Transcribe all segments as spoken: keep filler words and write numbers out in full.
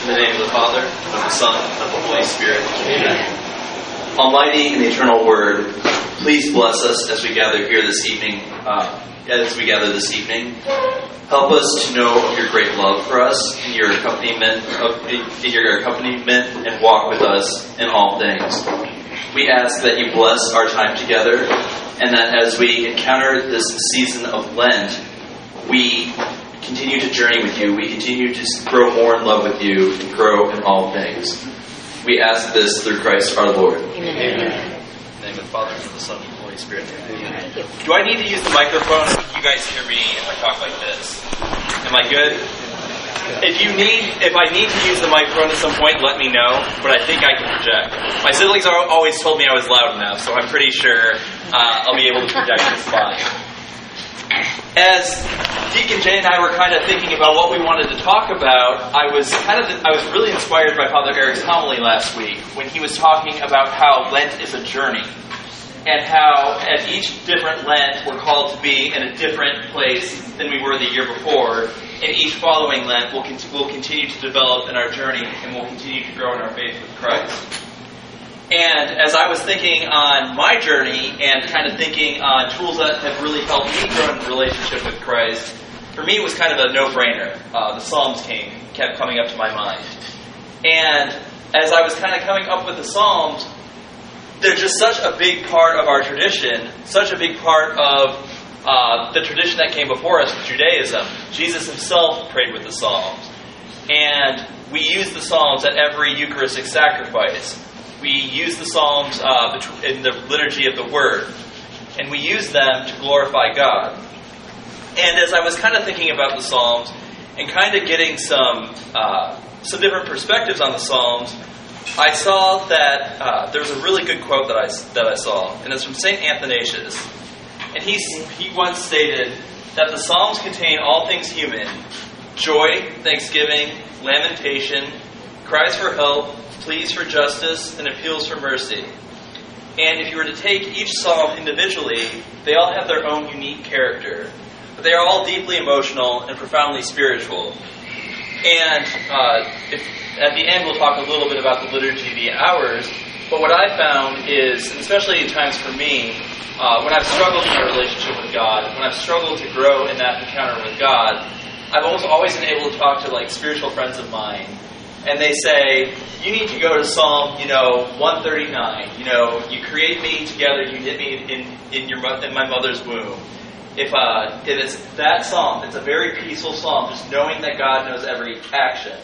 In the name of the Father, and of the Son, and of the Holy Spirit. Amen. Almighty and eternal Word, please bless us as we gather here this evening. Uh, as we gather this evening, help us to know of your great love for us, and your accompaniment, of, in your accompaniment, and walk with us in all things. We ask that you bless our time together, and that as we encounter this season of Lent, we continue to journey with you. We continue to grow more in love with you and grow in all things. We ask this through Christ our Lord. Amen. Amen. In the name of the Father, and of the Son, and of the Holy Spirit. Amen. Do I need to use the microphone? You guys hear me if I talk like this? Am I good? If you need, if I need to use the microphone at some point, let me know. But I think I can project. My siblings are always told me I was loud enough, so I'm pretty sure uh, I'll be able to project this fine. As Deacon Jay and I were kind of thinking about what we wanted to talk about, I was kind of I was really inspired by Father Eric's homily last week when he was talking about how Lent is a journey, and how at each different Lent we're called to be in a different place than we were the year before, and each following Lent we'll, con- we'll continue to develop in our journey, and we'll continue to grow in our faith with Christ. And as I was thinking on my journey and kind of thinking on tools that have really helped me grow in relationship with Christ, for me it was kind of a no-brainer. Uh, the Psalms came, kept coming up to my mind. And as I was kind of coming up with the Psalms, they're just such a big part of our tradition, such a big part of uh, the tradition that came before us, Judaism. Jesus himself prayed with the Psalms. And we use the Psalms at every Eucharistic sacrifice. We use the Psalms uh, in the liturgy of the Word, and we use them to glorify God. And as I was kind of thinking about the Psalms and kind of getting some uh, some different perspectives on the Psalms, I saw that uh, there was a really good quote that I that I saw, and it's from Saint Athanasius. And he he once stated that the Psalms contain all things human: joy, thanksgiving, lamentation, cries for help, pleas for justice, and appeals for mercy. And if you were to take each psalm individually, they all have their own unique character. But they are all deeply emotional and profoundly spiritual. And uh, if, at the end we'll talk a little bit about the liturgy of the hours. But what I found is, and especially in times for me, uh, when I've struggled in my relationship with God, when I've struggled to grow in that encounter with God, I've almost always been able to talk to like spiritual friends of mine. And they say, you need to go to Psalm, you know, one thirty-nine. You know, you create me together, you hid me in, in your in my mother's womb. If uh, if it's that psalm, it's a very peaceful psalm, just knowing that God knows every action.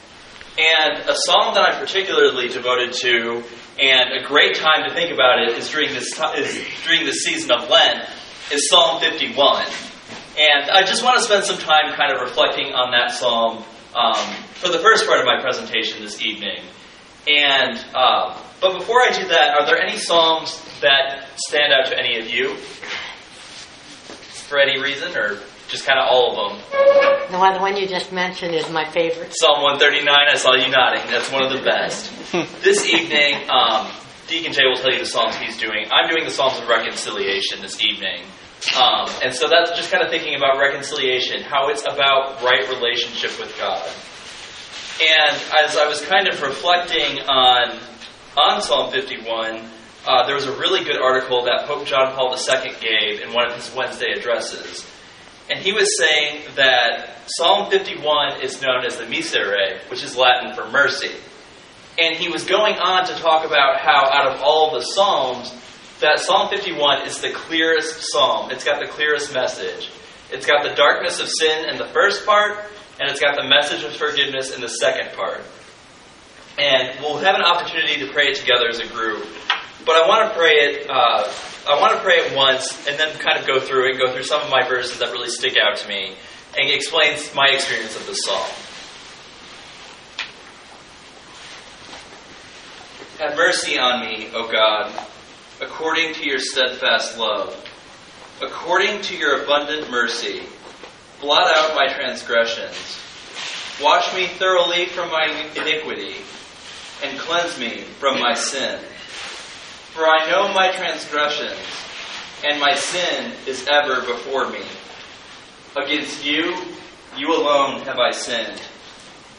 And a psalm that I'm particularly devoted to, and a great time to think about it is during this is during this season of Lent, is Psalm fifty-one. And I just want to spend some time kind of reflecting on that psalm Um, for the first part of my presentation this evening. And uh, but before I do that, are there any psalms that stand out to any of you? For any reason, or just kind of all of them? The one, the one you just mentioned is my favorite. Psalm one thirty-nine, I saw you nodding. That's one of the best. This evening, um, Deacon Jay will tell you the psalms he's doing. I'm doing the Psalms of Reconciliation this evening. Um, and so that's just kind of thinking about reconciliation, how it's about right relationship with God. And as I was kind of reflecting on on Psalm fifty-one, uh, there was a really good article that Pope John Paul the Second gave in one of his Wednesday addresses. And he was saying that Psalm fifty-one is known as the Miserere, which is Latin for mercy. And he was going on to talk about how out of all the Psalms, that Psalm fifty-one is the clearest psalm. It's got the clearest message. It's got the darkness of sin in the first part, and it's got the message of forgiveness in the second part. And we'll have an opportunity to pray it together as a group. But I want to pray it. Uh, I want to pray it once, and then kind of go through it and go through some of my verses that really stick out to me, and explain my experience of the psalm. Have mercy on me, O God, according to your steadfast love, according to your abundant mercy, blot out my transgressions. Wash me thoroughly from my iniquity, and cleanse me from my sin. For I know my transgressions, and my sin is ever before me. Against you, you alone have I sinned,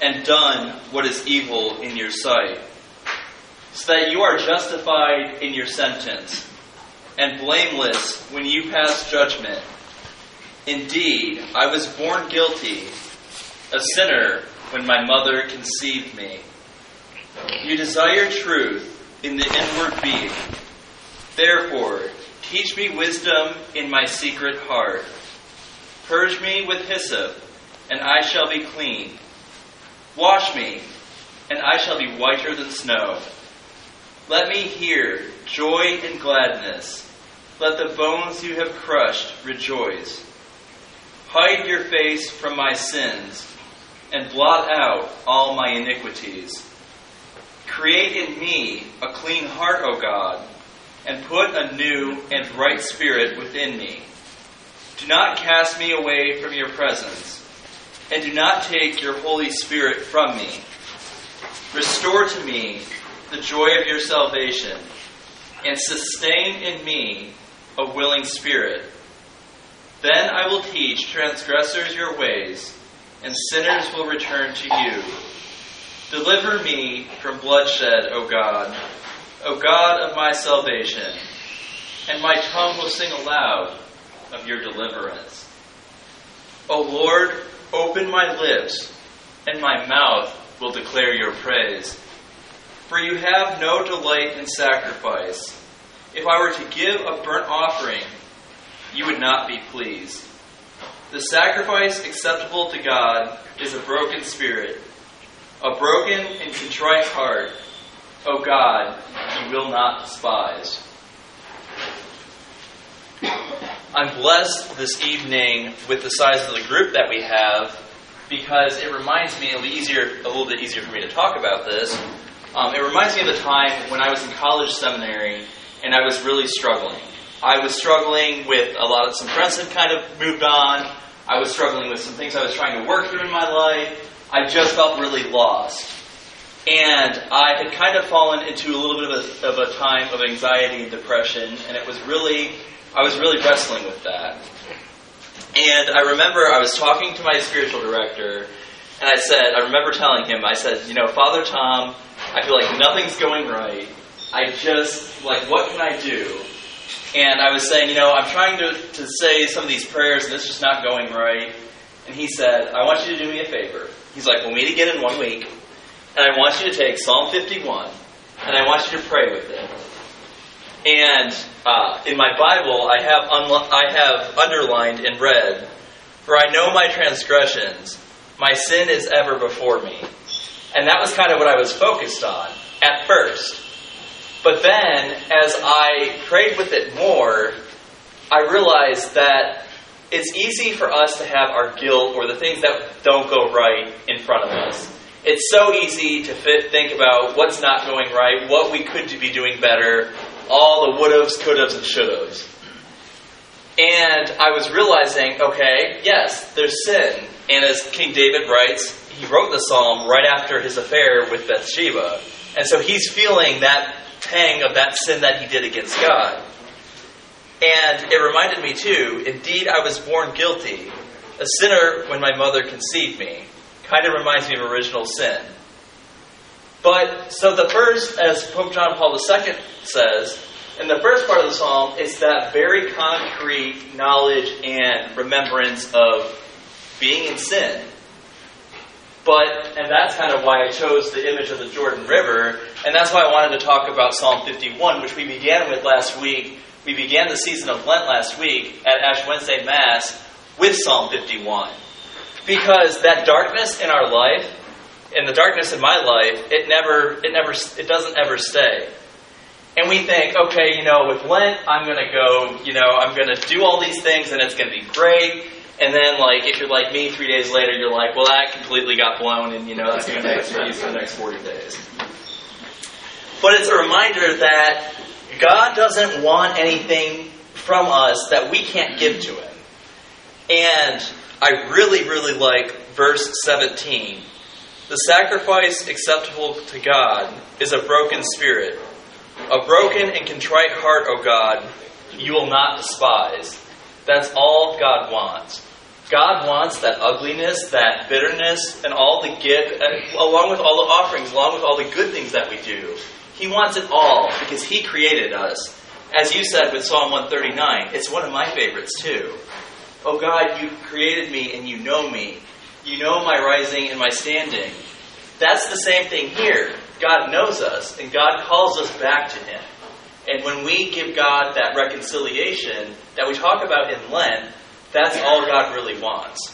and done what is evil in your sight, so that you are justified in your sentence, and blameless when you pass judgment. Indeed, I was born guilty, a sinner when my mother conceived me. You desire truth in the inward being. Therefore, teach me wisdom in my secret heart. Purge me with hyssop, and I shall be clean. Wash me, and I shall be whiter than snow. Let me hear joy and gladness. Let the bones you have crushed rejoice. Hide your face from my sins, and blot out all my iniquities. Create in me a clean heart, O God, and put a new and right spirit within me. Do not cast me away from your presence, and do not take your Holy Spirit from me. Restore to me the joy of your salvation, and sustain in me a willing spirit. Then I will teach transgressors your ways, and sinners will return to you. Deliver me from bloodshed, O God, O God of my salvation, and my tongue will sing aloud of your deliverance. O Lord, open my lips, and my mouth will declare your praise. For you have no delight in sacrifice. If I were to give a burnt offering, you would not be pleased. The sacrifice acceptable to God is a broken spirit, a broken and contrite heart. O God, you will not despise. I'm blessed this evening with the size of the group that we have, because it reminds me, it'll be easier, a little bit easier for me to talk about this. Um, it reminds me of the time when I was in college seminary and I was really struggling. I was struggling with a lot of, some friends had kind of moved on. I was struggling with some things I was trying to work through in my life. I just felt really lost. And I had kind of fallen into a little bit of a, of a time of anxiety and depression, and it was really, I was really wrestling with that. And I remember I was talking to my spiritual director, and I said, I remember telling him, I said, you know, Father Tom, I feel like nothing's going right. I just, like, what can I do? And I was saying, you know, I'm trying to, to say some of these prayers, and it's just not going right. And he said, I want you to do me a favor. He's like, we'll meet again in one week, and I want you to take Psalm fifty-one, and I want you to pray with it. And uh, in my Bible, I have unlo- I have underlined in red, for I know my transgressions, my sin is ever before me. And that was kind of what I was focused on at first. But then, as I prayed with it more, I realized that it's easy for us to have our guilt or the things that don't go right in front of us. It's so easy to fit, think about what's not going right, what we could be doing better, all the would-haves, could-haves, and should-haves. And I was realizing, okay, yes, there's sin. And as King David writes, he wrote the psalm right after his affair with Bathsheba. And so he's feeling that pang of that sin that he did against God. And it reminded me too, indeed I was born guilty, a sinner when my mother conceived me. Kind of reminds me of original sin. But, so the first, as Pope John Paul the Second says, in the first part of the psalm, it's that very concrete knowledge and remembrance of being in sin. But, and that's kind of why I chose the image of the Jordan River, and that's why I wanted to talk about Psalm fifty-one, which we began with last week. We began the season of Lent last week at Ash Wednesday Mass with Psalm fifty-one. Because that darkness in our life, and the darkness in my life, it never, it never, it doesn't ever stay. And we think, okay, you know, with Lent, I'm going to go, you know, I'm going to do all these things and it's going to be great. And then, like, if you're like me, three days later, you're like, well, that completely got blown and, you know, that's going to make for the next forty days. But it's a reminder that God doesn't want anything from us that we can't give to Him. And I really, really like verse seventeen. The sacrifice acceptable to God is a broken spirit. A broken and contrite heart, O God, you will not despise. That's all God wants. God wants that ugliness, that bitterness, and all the gift, and along with all the offerings, along with all the good things that we do. He wants it all because He created us. As you said with Psalm one thirty-nine, it's one of my favorites too. Oh God, you created me and you know me. You know my rising and my standing. That's the same thing here. God knows us and God calls us back to Him. And when we give God that reconciliation that we talk about in Lent, that's all God really wants.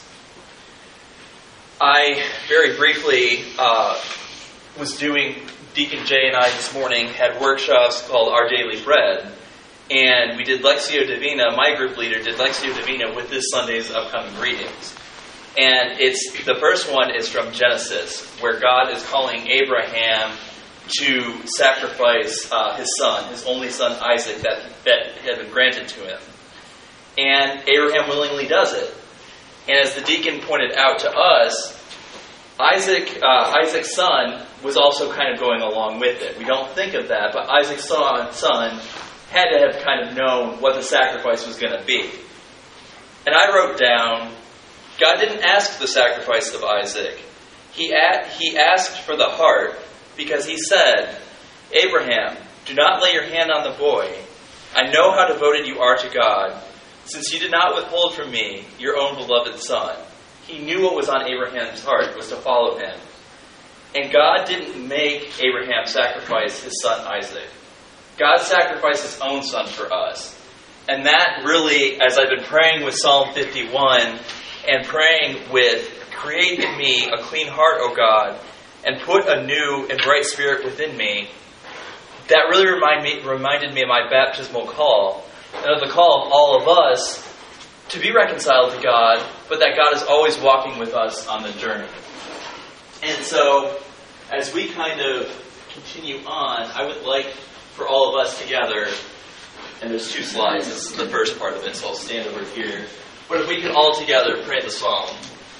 I very briefly uh, was doing, Deacon Jay and I this morning had workshops called Our Daily Bread. And we did Lectio Divina, my group leader did Lectio Divina with this Sunday's upcoming readings. And it's the first one is from Genesis, where God is calling Abraham to sacrifice uh, his son, his only son Isaac, that, that had been granted to him. And Abraham willingly does it. And as the deacon pointed out to us, Isaac, uh, Isaac's son was also kind of going along with it. We don't think of that, but Isaac's son, son had to have kind of known what the sacrifice was going to be. And I wrote down, God didn't ask for the sacrifice of Isaac. He, a- he asked for the heart because He said, Abraham, do not lay your hand on the boy. I know how devoted you are to God, since you did not withhold from me your own beloved son. He knew what was on Abraham's heart was to follow him. And God didn't make Abraham sacrifice his son Isaac. God sacrificed His own son for us. And that really, as I've been praying with Psalm fifty-one and praying with, create in me a clean heart, O God, and put a new and bright spirit within me, that really remind me, reminded me of my baptismal call, and of the call of all of us to be reconciled to God, but that God is always walking with us on the journey. And so, as we kind of continue on, I would like for all of us together, and there's two slides, this is the first part of it, so I'll stand over here. But if we can all together pray the psalm.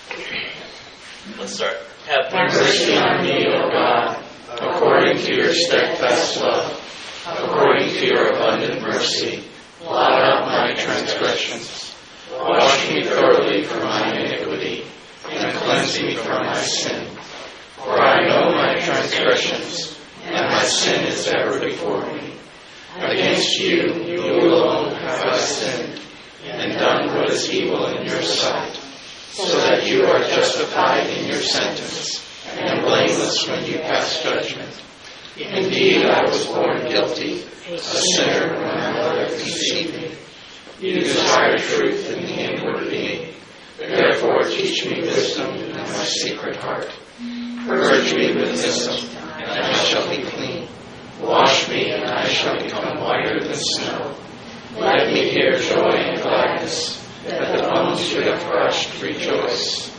Let's start. Have mercy on me, O God, according to your steadfast love, according to your abundant mercy. Blot out my transgressions. Wash me thoroughly from my iniquity, and cleanse me from my sin. For I know my transgressions, and my sin is ever before me. Against you, you alone have I sinned, and done what is evil in your sight, so that you are justified in your sentence, and blameless when you pass judgment. Indeed, I was born guilty, a sinner when my mother conceived me. You desire truth in the inward being. Therefore teach me wisdom in my secret heart. Purge me with hyssop, and I shall be clean. Wash me, and I shall become whiter than snow. Let me hear joy and gladness, that the bones you have crushed rejoice.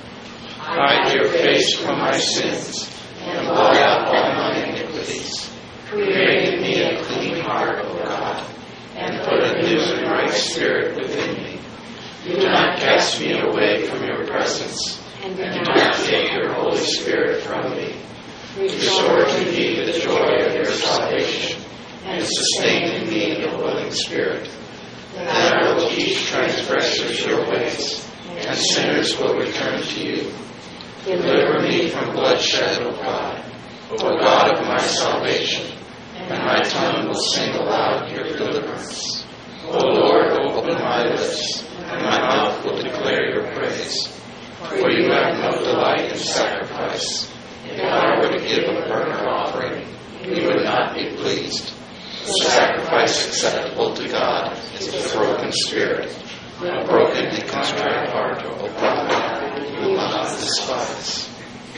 Hide your face from my sins, and blot out all my iniquities. Create in me a clean heart, O God, and put a new and right spirit within me. Do not cast me away from your presence, and do not take your Holy Spirit from me. Restore to me the joy of your salvation, and sustain in me a willing spirit. Then I will teach transgressors your ways, and sinners will return to you. Deliver me from bloodshed, O God, O God of my salvation, and my tongue will sing aloud your deliverance. O Lord, open my lips, and my mouth will declare your praise. For you have no delight in sacrifice. If I were to give a burnt offering, you would not be pleased. The sacrifice acceptable to God is a broken spirit, a broken and contrite heart, O God, you will not despise.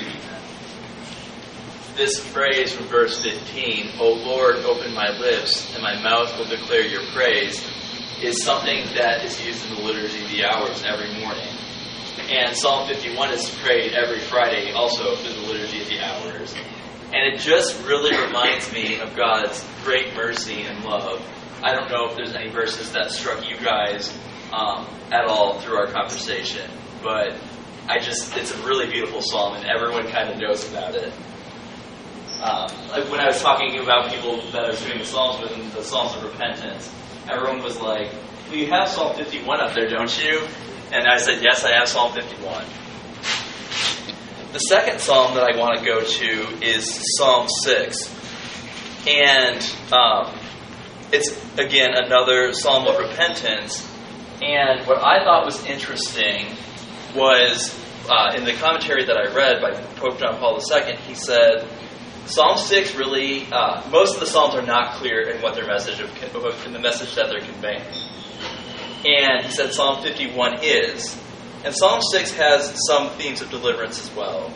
This phrase from verse fifteen, O Lord, open my lips, and my mouth will declare your praise, is something that is used in the Liturgy of the Hours every morning. And Psalm fifty-one is prayed every Friday also through the Liturgy of the Hours. And it just really reminds me of God's great mercy and love. I don't know if there's any verses that struck you guys um, at all through our conversation, but I just, it's a really beautiful psalm, and everyone kind of knows about it. Um, like when I was talking about people that I was doing the Psalms with, and the Psalms of Repentance, everyone was like, well, you have Psalm fifty-one up there, don't you? And I said, yes, I have Psalm fifty-one. The second psalm that I want to go to is Psalm six. And um, it's, again, another psalm of repentance. And what I thought was interesting was, uh, in the commentary that I read by Pope John Paul the Second, he said, Psalm six really, uh, most of the psalms are not clear in what their message of, in the message that they're conveying. And he said Psalm fifty-one is. And Psalm six has some themes of deliverance as well.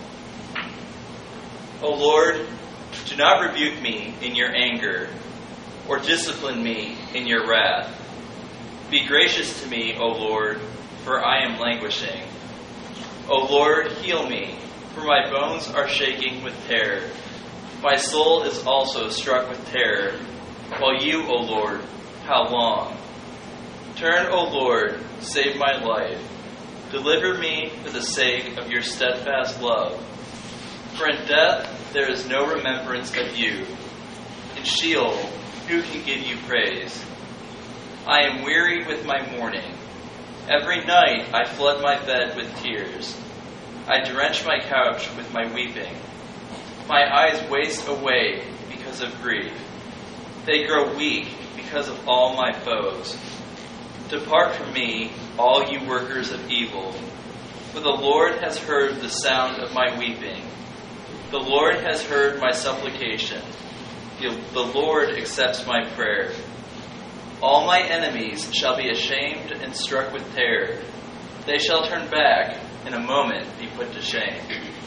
O Lord, do not rebuke me in your anger, or discipline me in your wrath. Be gracious to me, O Lord, for I am languishing. O Lord, heal me, for my bones are shaking with terror. My soul is also struck with terror, while you, O Lord, how long? Turn, O Lord, save my life. Deliver me for the sake of your steadfast love. For in death there is no remembrance of you. In Sheol, who can give you praise? I am weary with my mourning. Every night I flood my bed with tears. I drench my couch with my weeping. My eyes waste away because of grief. They grow weak because of all my foes. Depart from me, all you workers of evil, for the Lord has heard the sound of my weeping. The Lord has heard my supplication. The Lord accepts my prayer. All my enemies shall be ashamed and struck with terror. They shall turn back, in a moment be put to shame.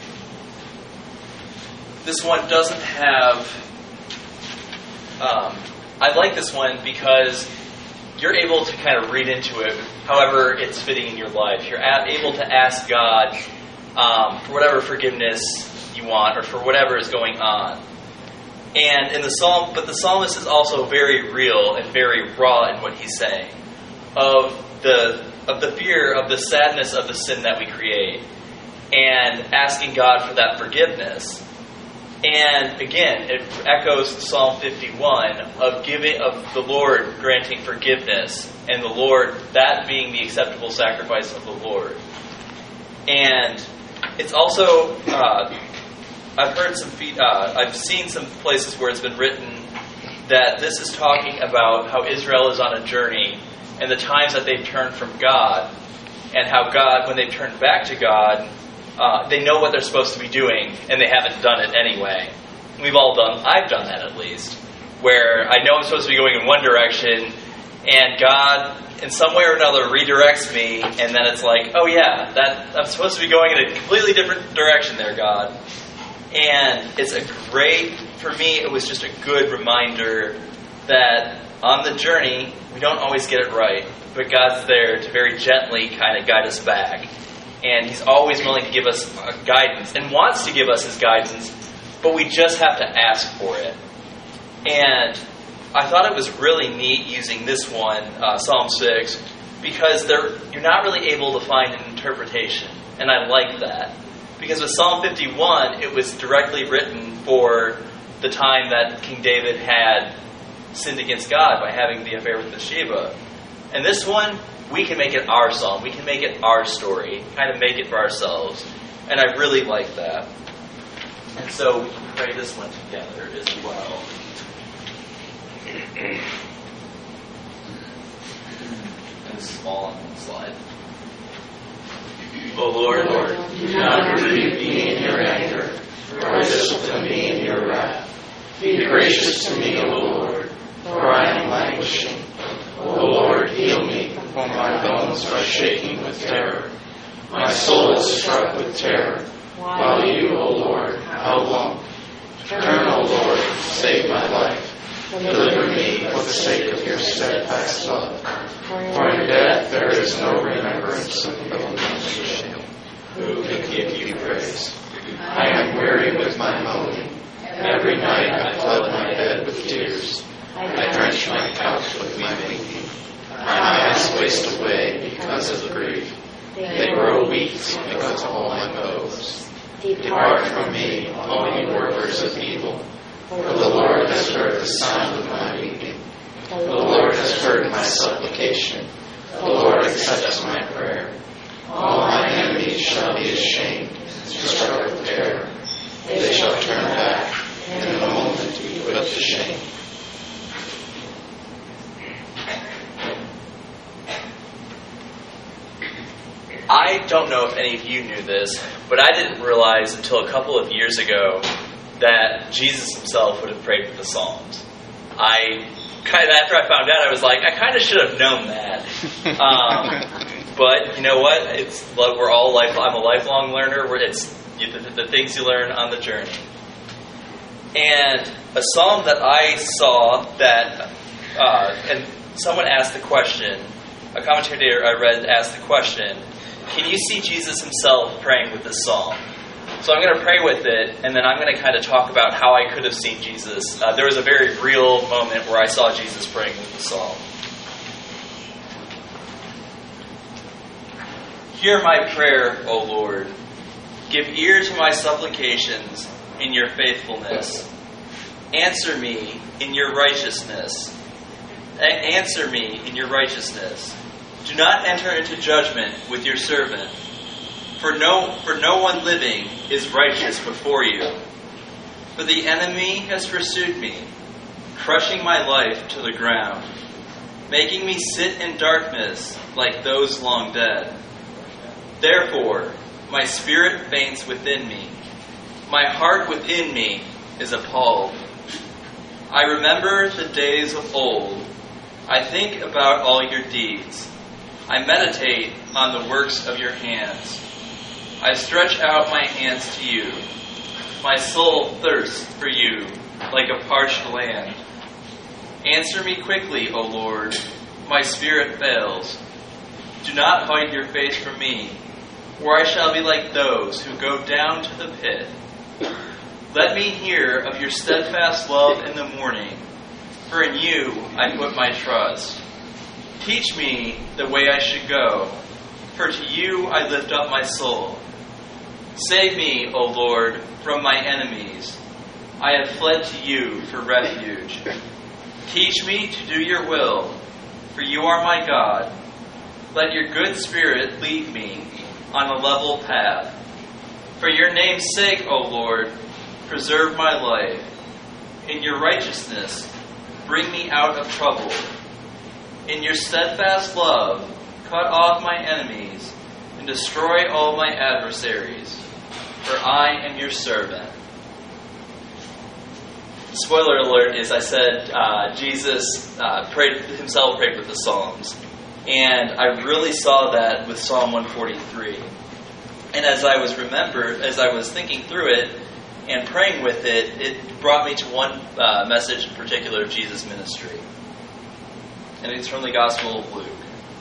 This one doesn't have... Um, I like this one because you're able to kind of read into it however it's fitting in your life. You're able to ask God um, for whatever forgiveness you want or for whatever is going on. And in the psalm, but the psalmist is also very real and very raw in what he's saying of the of the fear, of the sadness of the sin that we create, and asking God for that forgiveness. And again, it echoes Psalm fifty-one of giving of the Lord granting forgiveness, and the Lord that being the acceptable sacrifice of the Lord. And it's also uh, I've heard some uh, I've seen some places where it's been written that this is talking about how Israel is on a journey and the times that they've turned from God, and how God, when they've turned back to God, Uh, they know what they're supposed to be doing, and they haven't done it anyway. We've all done, I've done that at least, where I know I'm supposed to be going in one direction, and God, in some way or another, redirects me, and then it's like, oh yeah, that I'm supposed to be going in a completely different direction there, God. And it's a great, for me, it was just a good reminder that on the journey, we don't always get it right, but God's there to very gently kind of guide us back. And He's always willing to give us guidance and wants to give us His guidance, but we just have to ask for it. And I thought it was really neat using this one, uh, Psalm six, because there, you're not really able to find an interpretation. And I like that. Because with Psalm fifty-one, it was directly written for the time that King David had sinned against God by having the affair with Bathsheba. And this one, we can make it our psalm. We can make it our story. Kind of make it for ourselves. And I really like that. And so we can pray this one together as well. And this is all on the slide. O Lord, Lord, do not rebuke me in your anger, or discipline me in your wrath. Be gracious to me, O Lord, for I am languishing. O Lord, heal me, for my bones are shaking with terror. My soul is struck with terror. While you, O Lord, how long? Turn, O Lord, save my life. Deliver me for the sake of your steadfast love. For in death there is no remembrance of your name. Who can give you praise? I am weary with my moaning. Every night I flood my bed with tears. I drench my couch with my weeping. My eyes waste away because of grief. They grow weak because of all my foes. Depart from me, all you workers of evil. For the Lord has heard the sound of my weeping. The Lord has heard my supplication. The Lord accepts my prayer. All my enemies shall be ashamed and struck with terror. They shall turn back, and in a moment be put to shame. I don't know if any of you knew this, but I didn't realize until a couple of years ago that Jesus himself would have prayed with the Psalms. I kind of, after I found out, I was like, I kind of should have known that. Um, but you know what? It's we're all life. I'm a lifelong learner. It's the, the things you learn on the journey. And a psalm that I saw that, uh, and someone asked the question. A commentator I read asked the question, can you see Jesus himself praying with this psalm? So I'm going to pray with it, and then I'm going to kind of talk about how I could have seen Jesus. Uh, there was a very real moment where I saw Jesus praying with the psalm. Hear my prayer, O Lord. Give ear to my supplications in your faithfulness. Answer me in your righteousness. A- answer me in your righteousness. Do not enter into judgment with your servant, for no for no one living is righteous before you. For the enemy has pursued me, crushing my life to the ground, making me sit in darkness like those long dead. Therefore, my spirit faints within me. My heart within me is appalled. I remember the days of old. I think about all your deeds. I meditate on the works of your hands. I stretch out my hands to you. My soul thirsts for you like a parched land. Answer me quickly, O Lord. My spirit fails. Do not hide your face from me, or I shall be like those who go down to the pit. Let me hear of your steadfast love in the morning, for in you I put my trust. Teach me the way I should go, for to you I lift up my soul. Save me, O Lord, from my enemies. I have fled to you for refuge. Teach me to do your will, for you are my God. Let your good spirit lead me on a level path. For your name's sake, O Lord, preserve my life. In your righteousness, bring me out of trouble. In your steadfast love, cut off my enemies and destroy all my adversaries, for I am your servant. Spoiler alert is I said uh, Jesus uh, prayed himself prayed with the Psalms. And I really saw that with Psalm one forty-three. And as I was remembered, as I was thinking through it and praying with it, it brought me to one uh, message in particular of Jesus' ministry. And it's from the Gospel of Luke.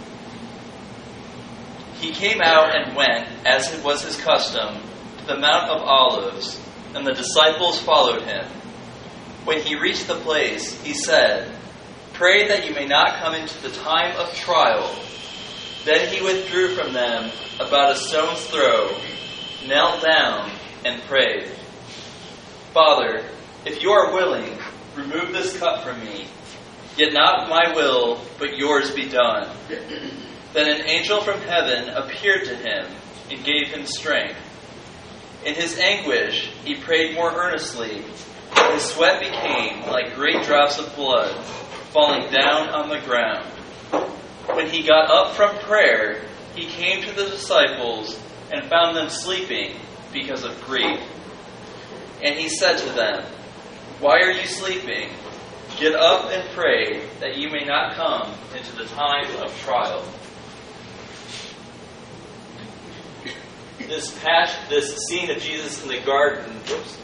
He came out and went, as it was his custom, to the Mount of Olives, and the disciples followed him. When he reached the place, he said, "Pray that you may not come into the time of trial." Then he withdrew from them about a stone's throw, knelt down, and prayed, "Father, if you are willing, remove this cup from me. Yet not my will, but yours be done." Then an angel from heaven appeared to him and gave him strength. In his anguish, he prayed more earnestly. His sweat became like great drops of blood falling down on the ground. When he got up from prayer, he came to the disciples and found them sleeping because of grief. And he said to them, "Why are you sleeping? Get up and pray that you may not come into the time of trial." This passion, this scene of Jesus in the garden, whoops,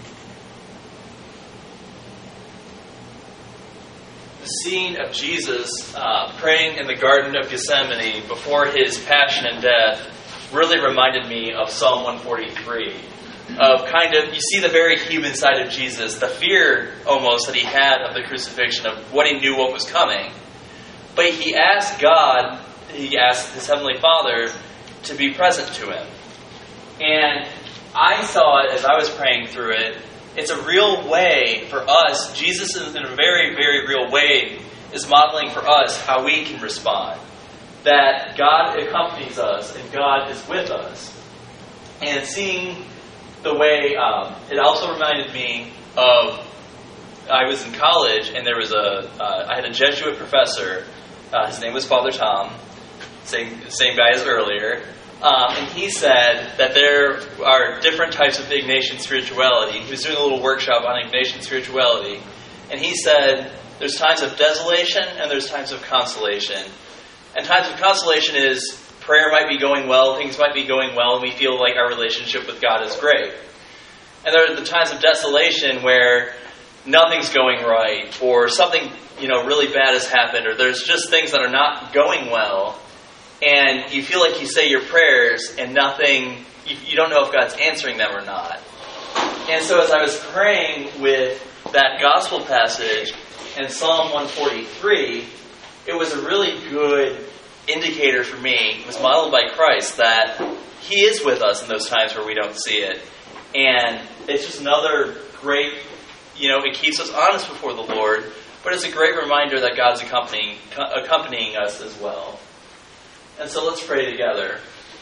the scene of Jesus uh, praying in the Garden of Gethsemane before his passion and death really reminded me of Psalm one forty-three. Of kind of, you see the very human side of Jesus, the fear almost that he had of the crucifixion, of what he knew what was coming. But he asked God, he asked his Heavenly Father to be present to him. And I saw it as I was praying through it. It's a real way for us. Jesus, in a very, very real way, is modeling for us how we can respond. that God accompanies us and God is with us. And seeing the way, um, it also reminded me of, I was in college and there was a, uh, I had a Jesuit professor, uh, his name was Father Tom, same, same guy as earlier, um, and he said that there are different types of Ignatian spirituality. He was doing a little workshop on Ignatian spirituality, and he said there's times of desolation and there's times of consolation. And times of consolation is prayer might be going well, things might be going well, and we feel like our relationship with God is great. And there are the times of desolation where nothing's going right, or something, you know, really bad has happened, or there's just things that are not going well, and you feel like you say your prayers and nothing, you, you don't know if God's answering them or not. And so as I was praying with that gospel passage in Psalm one forty-three, it was a really good indicator for me. It was modeled by Christ that He is with us in those times where we don't see it. And it's just another great, you know, it keeps us honest before the Lord, but it's a great reminder that God's accompanying accompanying us as well. And so let's pray together.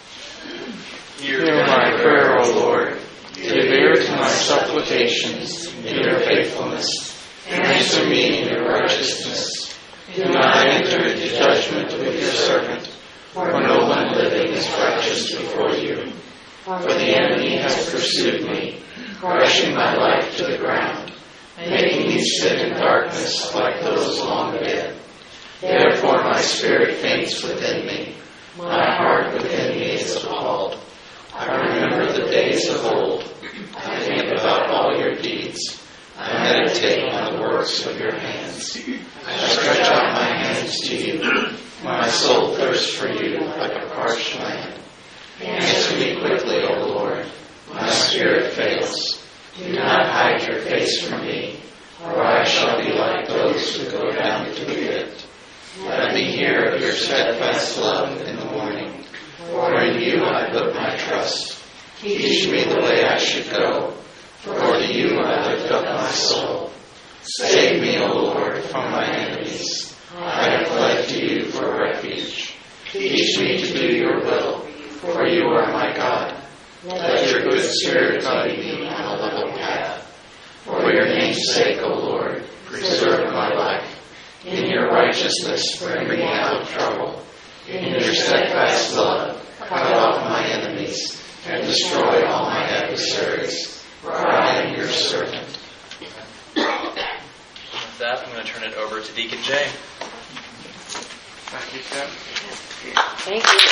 Hear my prayer, O Lord. Give ear to my supplications in your faithfulness. Answer me in your righteousness. Do not enter into judgment with your servant, for no one living is righteous before you. For the enemy has pursued me, crushing my life to the ground, making me sit in darkness like those long dead. Therefore my spirit faints within me, my heart within me is appalled. I remember the days of old. I think about all your deeds. I meditate on the works of your hands. I stretch out my hands to you. My soul thirsts for you like a parched land. Answer me quickly, O Lord. My spirit fails. Do not hide your face from me, or I shall be like those who go down to the pit. Let me hear of your steadfast love in the morning, for in you I put my trust. Teach me the way I should go, for to you I lift up my soul. Save me, O Lord, from my enemies. I have fled to you for refuge. Teach me to do your will, for you are my God. Let your good spirit guide me on a level path. For your name's sake, O Lord, preserve my life. In your righteousness, bring me out of trouble. In your steadfast love, cut off my enemies and destroy all my adversaries. For I am your servant. With that, I'm going to turn it over to Deacon Jay. Thank you, Tim. Thank you.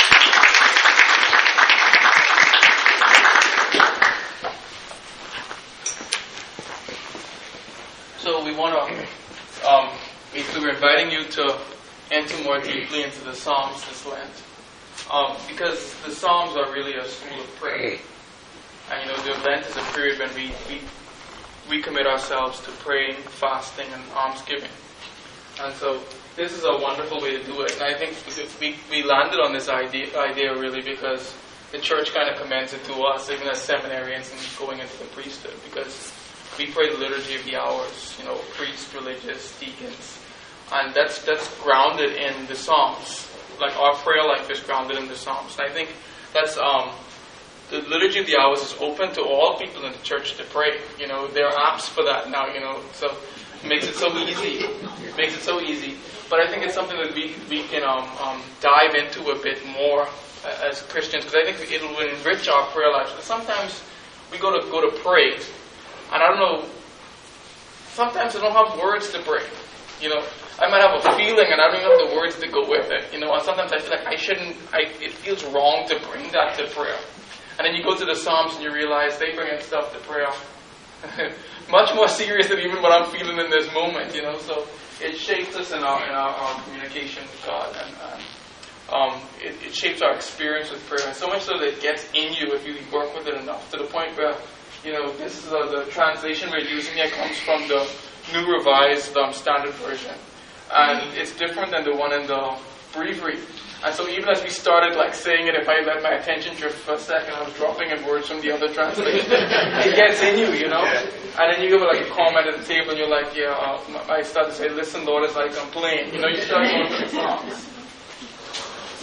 So we want to, um, basically we're inviting you to enter more deeply into the Psalms this Lent. Um, because the Psalms are really a school of prayer. And you know, the Lent is a period when we, we, we commit ourselves to praying, fasting, and almsgiving. And so this is a wonderful way to do it. And I think we, we landed on this idea, idea really because the church kind of commends it to us, even as seminarians and going into the priesthood, because we pray the liturgy of the hours, you know, priests, religious, deacons. And that's that's grounded in the Psalms. Like our prayer life is grounded in the Psalms. And I think that's, um, the liturgy of the hours is open to all people in the church to pray. You know, there are apps for that now, you know, so it makes it so easy. It makes it so easy. But I think it's something that we, we can um, um, dive into a bit more as Christians, because I think it will enrich our prayer lives. Sometimes we go to go to pray, and I don't know, sometimes I don't have words to pray. You know, I might have a feeling and I don't even have the words to go with it. You know, and sometimes I feel like I shouldn't, I, it feels wrong to bring that to prayer. And then you go to the Psalms and you realize they bring in stuff to prayer much more serious than even what I'm feeling in this moment, you know. So it shapes us in our in our, our communication with God, and, and um, it, it shapes our experience with prayer. So much so that it gets in you if you work with it enough, to the point where, you know, this is uh, the translation we're using here comes from the New Revised um, Standard Version, and it's different than the one in the Breviary. And so even as we started like saying it, if I let my attention drift for a second, I was dropping in words from the other translation. It gets in you, you know. And then you give like a comment at the table, and you're like, yeah. Uh, I start to say, "Listen, Lord, as I complain." You know, you start going to the Psalms. So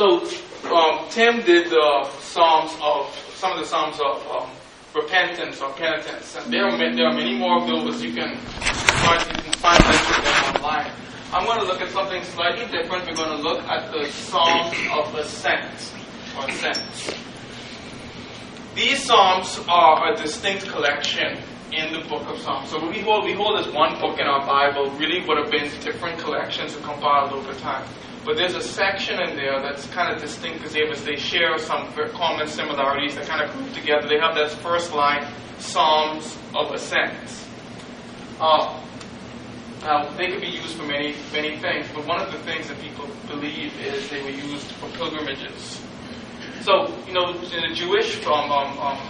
So um, Tim did the Psalms of, some of the Psalms of um, repentance or penitence. And there are, there are many more of those. You can find, you can find links of them online. I'm going to look at something slightly different. We're going to look at the Psalms of Ascent or Ascent. These Psalms are a distinct collection in the book of Psalms. So we hold, we hold as one book in our Bible, really would have been different collections compiled over time. But there's a section in there that's kind of distinct because they, they share some common similarities that kind of group together. They have that first line, Psalms of Ascent. Uh, now, they could be used for many, many things, but one of the things that people believe is they were used for pilgrimages. So, you know, in the Jewish um, um, um,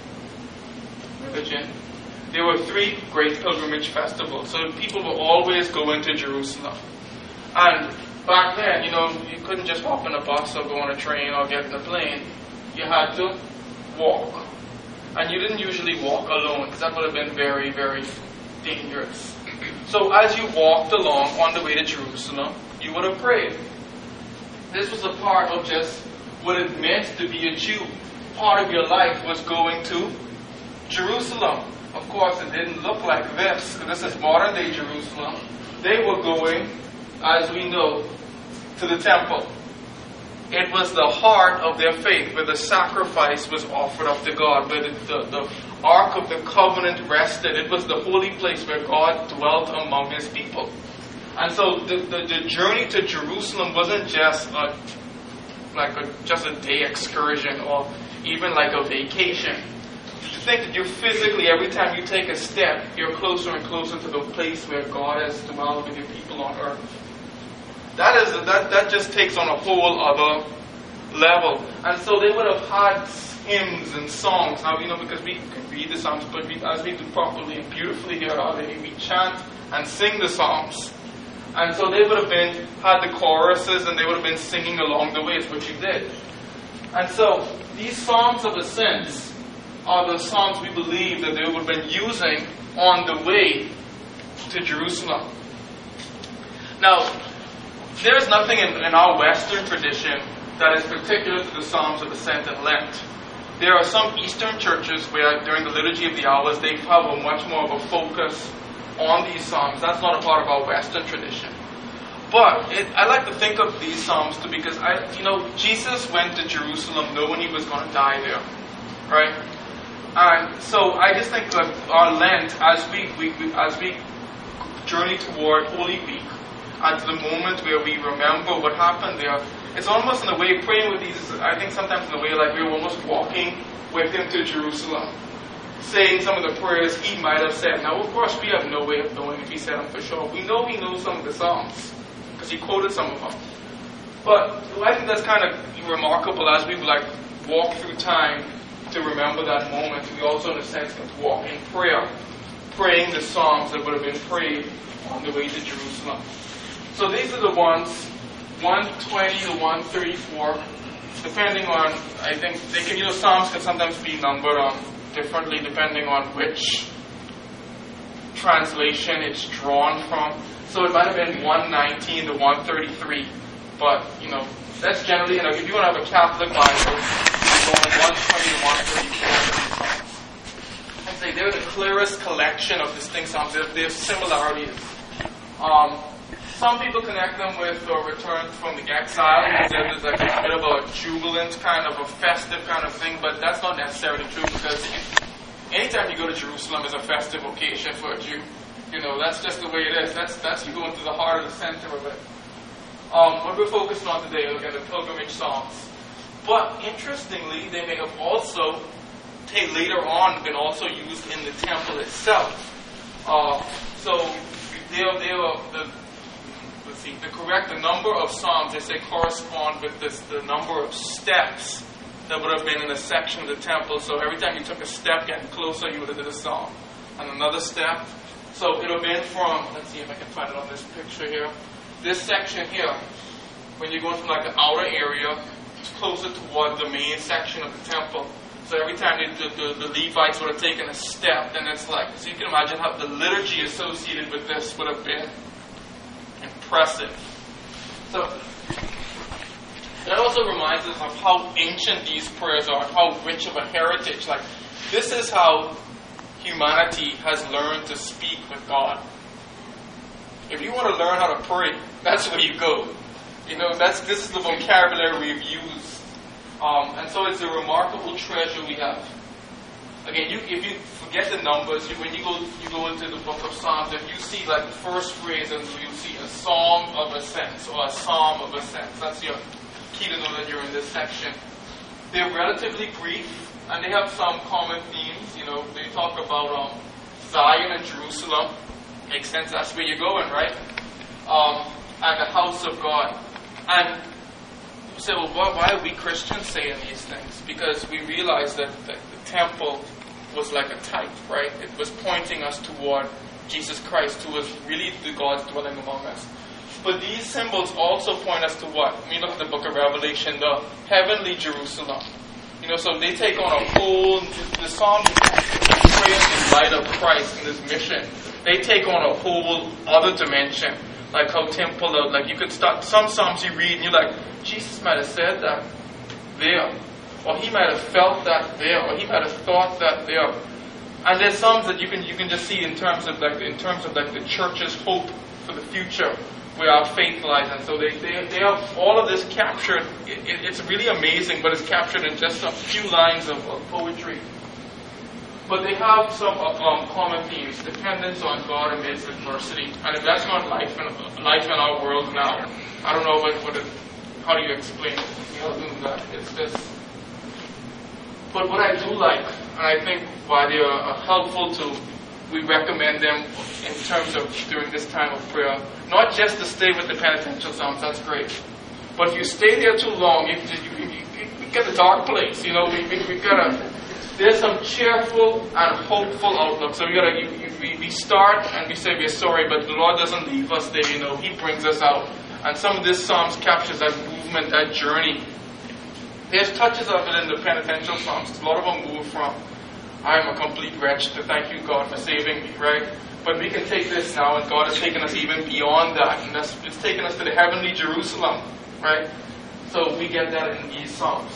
religion, there were three great pilgrimage festivals. So people were always going to Jerusalem. And back then, you know, you couldn't just hop in a bus or go on a train or get in a plane. You had to walk. And you didn't usually walk alone because that would have been very, very dangerous. So as you walked along on the way to Jerusalem, you would have prayed. This was a part of just what it meant to be a Jew. Part of your life was going to Jerusalem. Of course, it didn't look like this, because this is modern day Jerusalem. They were going, as we know, to the temple. It was the heart of their faith, where the sacrifice was offered up to God, where the, the, the Ark of the Covenant rested. It was the holy place where God dwelt among His people. And so the, the, the journey to Jerusalem wasn't just a, like a, just a day excursion or even like a vacation. To think that you're physically, every time you take a step, you're closer and closer to the place where God has dwelled with your people on earth. That is that that just takes on a whole other level. And so they would have had hymns and songs. Now, you know, because we could read the Psalms, but we, as we do properly and beautifully here at Our Lady, we chant and sing the Psalms. And so they would have been had the choruses, and they would have been singing along the way. It's what you did. And so these Psalms of Ascent are the Psalms we believe that they would have been using on the way to Jerusalem. Now, there is nothing in, in our Western tradition that is particular to the Psalms of Ascent and Lent. There are some Eastern churches where during the Liturgy of the Hours they have a much more of a focus on these Psalms. That's not a part of our Western tradition. But it, I like to think of these Psalms too, because I, you know, Jesus went to Jerusalem knowing He was going to die there, right? And so I just think that our Lent, as we, we, we as we journey toward Holy Week, at the moment where we remember what happened there, it's almost in a way, praying with these, I think sometimes in a way like we're almost walking with Him to Jerusalem, saying some of the prayers He might have said. Now, of course, we have no way of knowing if He said them for sure. We know He knows some of the Psalms, because He quoted some of them. But I think that's kind of remarkable as we like walk through time to remember that moment. We also, in a sense, get to walk in prayer, praying the Psalms that would have been prayed on the way to Jerusalem. So these are the ones, one twenty to one thirty-four, depending on, I think, they can, you know, Psalms can sometimes be numbered um, differently depending on which translation it's drawn from. So it might have been one nineteen to one thirty-three, but, you know, that's generally, you know, if you want to have a Catholic Bible, you go on one twenty to one thirty-four. I'd say they're the clearest collection of distinct Psalms. There's similarities. Um, Some people connect them with the return from the exile, because there's like a bit of a jubilant kind of a festive kind of thing, but that's not necessarily true, because anytime you go to Jerusalem is a festive occasion for a Jew. You know, that's just the way it is. That's that's you go into the heart of the center of it. Um, what we're focused on today, look at the pilgrimage Psalms. But interestingly, they may have also, later on, been also used in the temple itself. Uh, so they are, they are the Let's see, the correct, the number of Psalms, they say, correspond with this, the number of steps that would have been in a section of the temple. So every time you took a step getting closer, you would have did a Psalm. And another step. So it would have been from, let's see if I can find it on this picture here. This section here, when you're going from like the outer area, it's closer toward the main section of the temple. So every time the, the, the Levites would have taken a step, then it's like, so you can imagine how the liturgy associated with this would have been impressive. So, It also reminds us of how ancient these prayers are, how rich of a heritage. Like, this is how humanity has learned to speak with God. If you want to learn how to pray, that's where you go. You know, that's this is the vocabulary we've used. Um, and so it's a remarkable treasure we have. Again, you, if you forget the numbers, you, when you go you go into the book of Psalms, if you see like the first phrase, and you see a psalm of ascents or a psalm of ascents, that's your key to know that you're in this section. They're relatively brief, and they have some common themes. You know, they talk about um, Zion and Jerusalem. Makes sense, that's where you're going, right? Um, and the house of God. And you say, well, why, why are we Christians saying these things? Because we realize that, that the temple was like a type, right? It was pointing us toward Jesus Christ, who was really the God dwelling among us. But these symbols also point us to what? When you look at the book of Revelation, the heavenly Jerusalem. You know, so they take on a whole, the Psalms pray in light of Christ and His mission. They take on a whole other dimension. Like how Tim pulled out, like you could start, some Psalms you read and you're like, Jesus might have said that there. Or He might have felt that there. Or He might have thought that there. And there's Psalms that you can you can just see in terms of like in terms of like the church's hope for the future, where our faith lies. And so they, they, they have all of this captured. It, it, it's really amazing, but it's captured in just a few lines of, of poetry. But they have some um, common themes: dependence on God amidst adversity. And if that's not life in life in our world now, I don't know what, what it, how do you explain it? You know, that it's just. But what I do like, and I think why they are helpful to, we recommend them in terms of during this time of prayer, not just to stay with the penitential Psalms, that's great. But if you stay there too long, you, you, you, you, you get a dark place. You know, we, we, we gotta. There's some cheerful and hopeful outlook. So we gotta, you, you, we start and we say we're sorry, but the Lord doesn't leave us there. You know, He brings us out. And some of this Psalms captures that movement, that journey. There's touches of it in the penitential Psalms. A lot of them move from, I'm a complete wretch, to thank you, God, for saving me, right? But we can take this now, and God has taken us even beyond that. And that's, it's taken us to the heavenly Jerusalem, right? So we get that in these Psalms.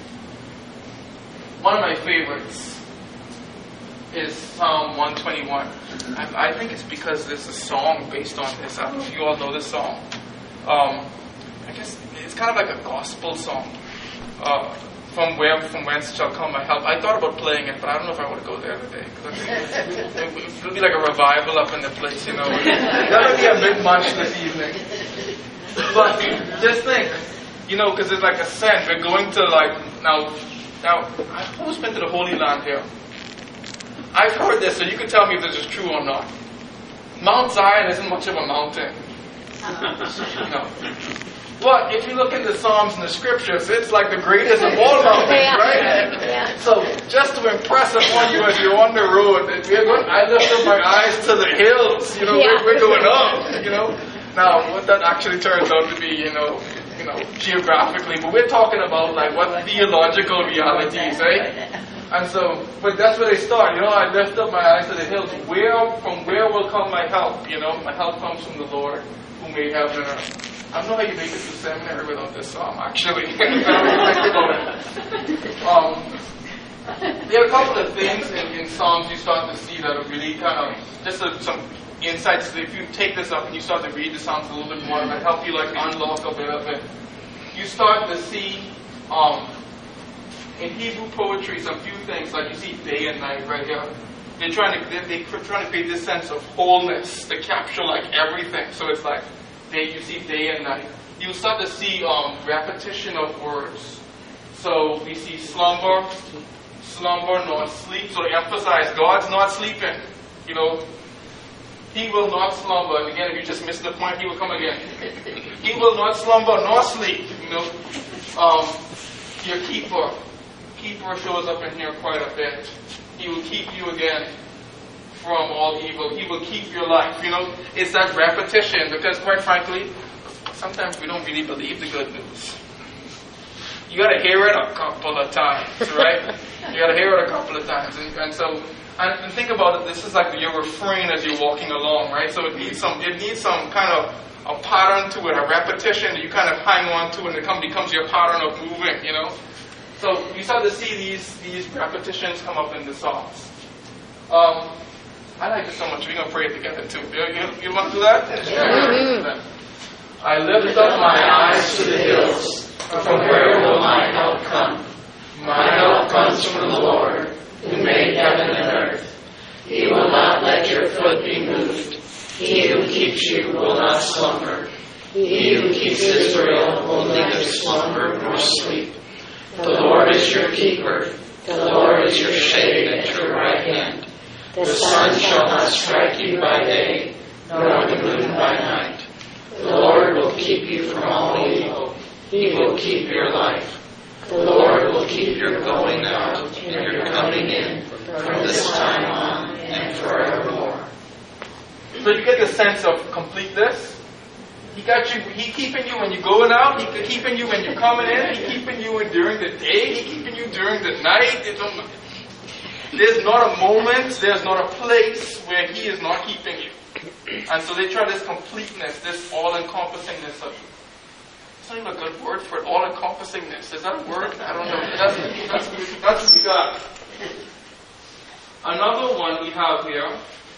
One of my favorites is Psalm one twenty-one. I, I think it's because there's a song based on this. I don't know if you all know this song. Um, I guess it's kind of like a gospel song. Uh, from where, from whence shall come my help. I thought about playing it, but I don't know if I want to go there today. It, it'll be like a revival up in the place, you know. That'll be a bit much this evening. But just think, you know, because it's like a scent. We're going to like, now, now, who's been to the Holy Land here? I've heard this, so you can tell me if this is true or not. Mount Zion isn't much of a mountain. You know. But if you look in the Psalms and the Scriptures, it's like the greatest of all mountains, yeah. right? Yeah. So just to impress upon you as you're on the road, we're going, I lift up my eyes to the hills. You know, Yeah. we're, we're going up. You know. Now, what that actually turns out to be, you know, you know, geographically, but we're talking about like what theological realities, right? And so, but that's where they start. You know, I lift up my eyes to the hills. Where, from where will come my help? You know, my help comes from the Lord who made heaven and earth. I don't know how you make it to seminary without this psalm, actually. um, there are a couple of things in, in Psalms you start to see that are really kind of, just a, some insights. If you take this up and you start to read the Psalms a little bit more, it might help you like unlock a bit of it. You start to see, um, in Hebrew poetry, some few things, like you see day and night right here. They're trying to, they're, they're trying to create this sense of wholeness, to capture like everything. So it's like, Day, you see day and night. You start to see um, repetition of words. So we see slumber, slumber, nor sleep. So to emphasize, God's not sleeping. You know, He will not slumber. And again, if you just missed the point, He will come again. He will not slumber nor sleep. You know, um, your keeper, keeper shows up in here quite a bit. He will keep you again from all evil. He will keep your life. You know, it's that repetition, because quite frankly, sometimes we don't really believe the good news. You got to hear it a couple of times, right? You got to hear it a couple of times. And, and so, and, and think about it, this is like your refrain as you're walking along, right? So it needs some, it needs some kind of a pattern to it, a repetition that you kind of hang on to, and it come, becomes your pattern of moving, you know. So you start to see these these repetitions come up in the Psalms. Um, I like it so much. We're gonna pray it together too. You, you, you want to do that? Yeah. I lift up my eyes to the hills. From where will my help come? My help comes from the Lord, who made heaven and earth. He will not let your foot be moved. He who keeps you will not slumber. He who keeps Israel will neither slumber nor sleep. The Lord is your keeper. The Lord is your shade at your right hand. The sun shall not strike you by day, nor the moon by night. The Lord will keep you from all evil. He will keep your life. The Lord will keep your going out and your coming in from this time on and forevermore. So you get the sense of completeness. He got you. He keeping you when you're going out. He keeping you when you're coming in. He keeping you during the day. He keeping you during the night. There's not a moment. There's not a place where He is not keeping you. And so they try this completeness, this all-encompassingness of you. It's not even a good word for it. All-encompassingness. Is that a word? I don't know. That's, that's, that's what we got. Another one we have here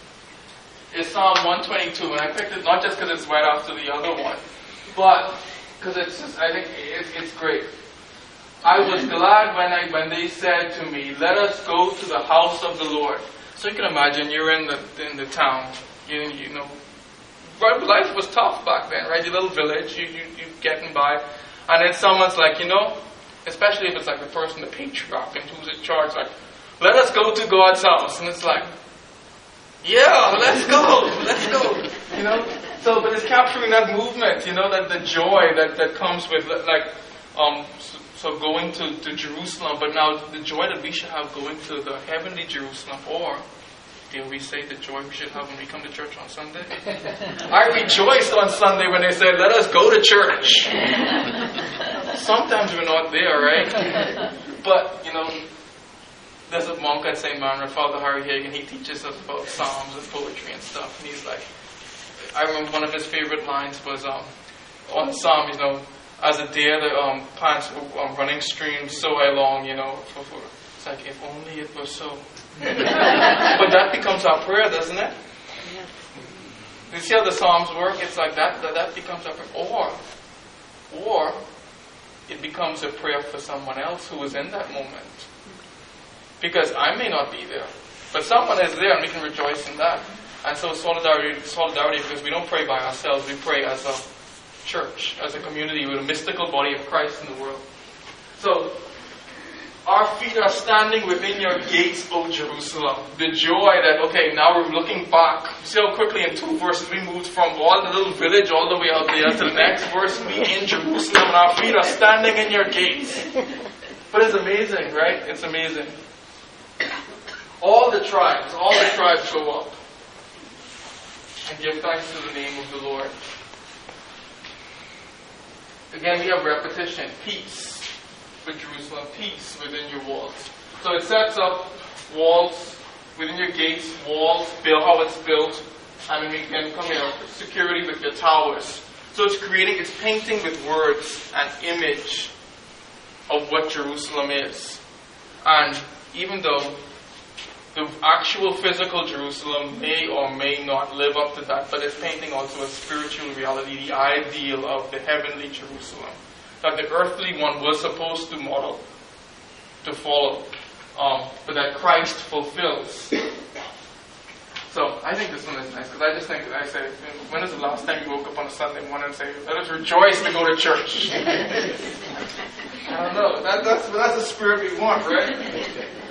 is Psalm one twenty-two, and I picked it not just because it's right after the other one, but because it's just, I think it, it's great. I was glad when I when they said to me, "Let us go to the house of the Lord." So you can imagine you're in the in the town, you you know, life was tough back then, right? Your little village, you you you getting by, and then someone's like, you know, especially if it's like the person, the patriarch, and who's in charge, like, "Let us go to God's house," and it's like, yeah, let's go, let's go, you know. So, but it's capturing that movement, you know, that the joy that, that comes with, like, um, so, so going to, to Jerusalem, but now the joy that we should have going to the heavenly Jerusalem, or dare we say the joy we should have when we come to church on Sunday? I rejoiced on Sunday when they said, "Let us go to church." Sometimes we're not there, right? But, you know, there's a monk at Saint Mary, Father Harry Hagen. He teaches us about psalms and poetry and stuff. And he's like, I remember one of his favorite lines was um, on the psalm, you know, "As a deer that um, pants um, running streams, so I long," you know. For, for, it's like, if only it was so. But that becomes our prayer, doesn't it? Yeah. You see how the psalms work? It's like that, that, that becomes our prayer. Or, or it becomes a prayer for someone else who is in that moment. Because I may not be there, but someone is there, and we can rejoice in that. And so solidarity, solidarity, because we don't pray by ourselves, we pray as a church, as a community with a mystical body of Christ in the world. So, our feet are standing within your gates, O Jerusalem. The joy that, okay, now we're looking back. You see how quickly in two verses we moved from all the little village all the way out there to the next verse, we in Jerusalem, and our feet are standing in your gates. But it's amazing, right? It's amazing. All the tribes, all the tribes go up and give thanks to the name of the Lord. Again, we have repetition. Peace with Jerusalem. Peace within your walls. So it sets up walls within your gates, walls, build how it's built. And then we can come here, security with your towers. So it's creating, it's painting with words an image of what Jerusalem is. And even though the actual physical Jerusalem may or may not live up to that, but it's painting also a spiritual reality, the ideal of the heavenly Jerusalem that the earthly one was supposed to model, to follow, um, but that Christ fulfills. So I think this one is nice, because I just think, I say, when is the last time you woke up on a Sunday morning and say, "Let us rejoice to go to church"? I don't know. That, that's, that's the spirit we want, right?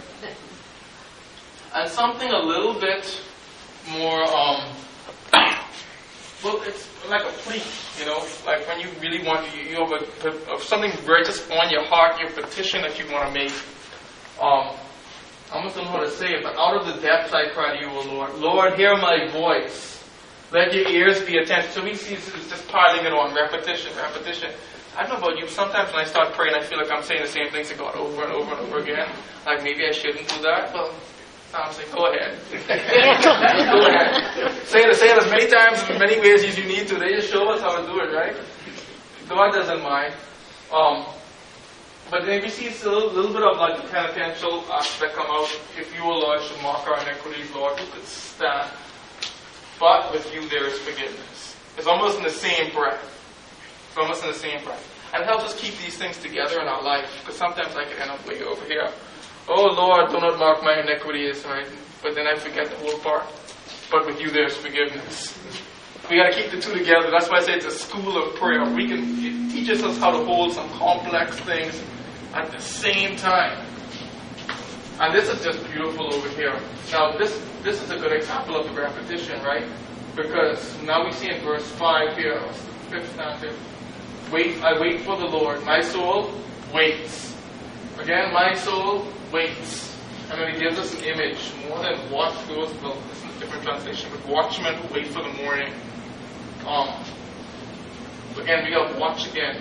And something a little bit more, um, well, it's like a plea, you know, like when you really want, you, you have a, a, something very just on your heart, your petition that you want to make. Um, I almost don't know how to say it, but out of the depths I cry to you, O Lord. Lord, hear my voice. Let your ears be attentive. So we see this is just piling it on, repetition, repetition. I don't know about you, sometimes when I start praying, I feel like I'm saying the same things to God over and over and over again. Like maybe I shouldn't do that. Well, I'm saying, go ahead. Go ahead. Say it, say it as many times, in many ways as you need to. They just show us how to do it, right? God doesn't mind. Um, but then we see a little, little bit of like the penitential aspect come out. If you, O Lord, should mark our iniquities, Lord, who could stand? But with you there is forgiveness. It's almost in the same breath. It's almost in the same breath. And it helps us keep these things together in our life. Because sometimes I can end up way over here. Oh Lord, do not mark my iniquities, right? But then I forget the whole part. But with you there's forgiveness. We got to keep the two together. That's why I say it's a school of prayer. We can, it teaches us how to hold some complex things at the same time. And this is just beautiful over here. Now this this is a good example of the repetition, right? Because now we see in verse five here, the fifth stanza, wait, I wait for the Lord. My soul waits. Again, my soul waits. And then he gives us an image, more than watch those, well, this is a different translation, but watchmen who wait for the morning. Um, again, we have watch again.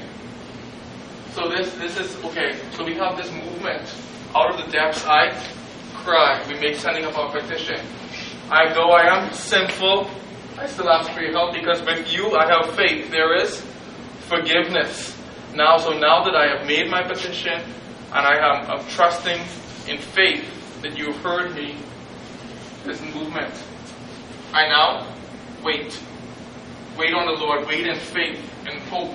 So this this is, okay, so we have this movement. Out of the depths I cry. We make sending up our petition. I, though I am sinful, I still ask for your help, because with you I have faith. There is forgiveness. Now, so now that I have made my petition, and I am I'm trusting in faith that you have heard me, this movement, I now wait. Wait on the Lord. Wait in faith and hope.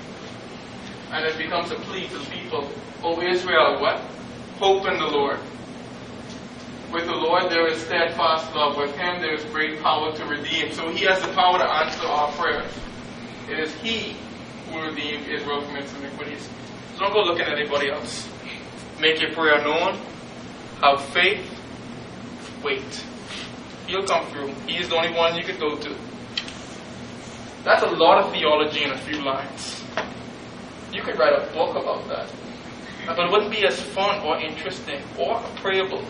And it becomes a plea to the people. O Israel, what? Hope in the Lord. With the Lord there is steadfast love. With Him there is great power to redeem. So He has the power to answer our prayers. It is He who redeemed Israel from its iniquities. So don't go looking at anybody else. Make your prayer known. Have faith. Wait. He'll come through. He is the only one you can go to. That's a lot of theology in a few lines. You could write a book about that. But it wouldn't be as fun or interesting or prayable.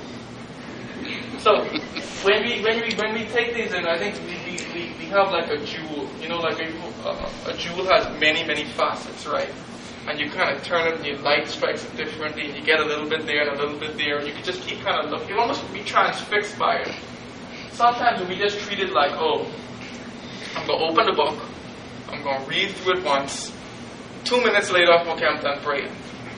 So when we when we when we take these in, I think we, we, we have like a jewel. You know, like a, a, a jewel has many many facets, right? And you kind of turn it, and your light strikes it differently, and you get a little bit there and a little bit there, and you can just keep kind of looking. You almost be transfixed by it. Sometimes we just treat it like, oh, I'm going to open the book, I'm going to read through it once. Two minutes later, okay, I'm done praying.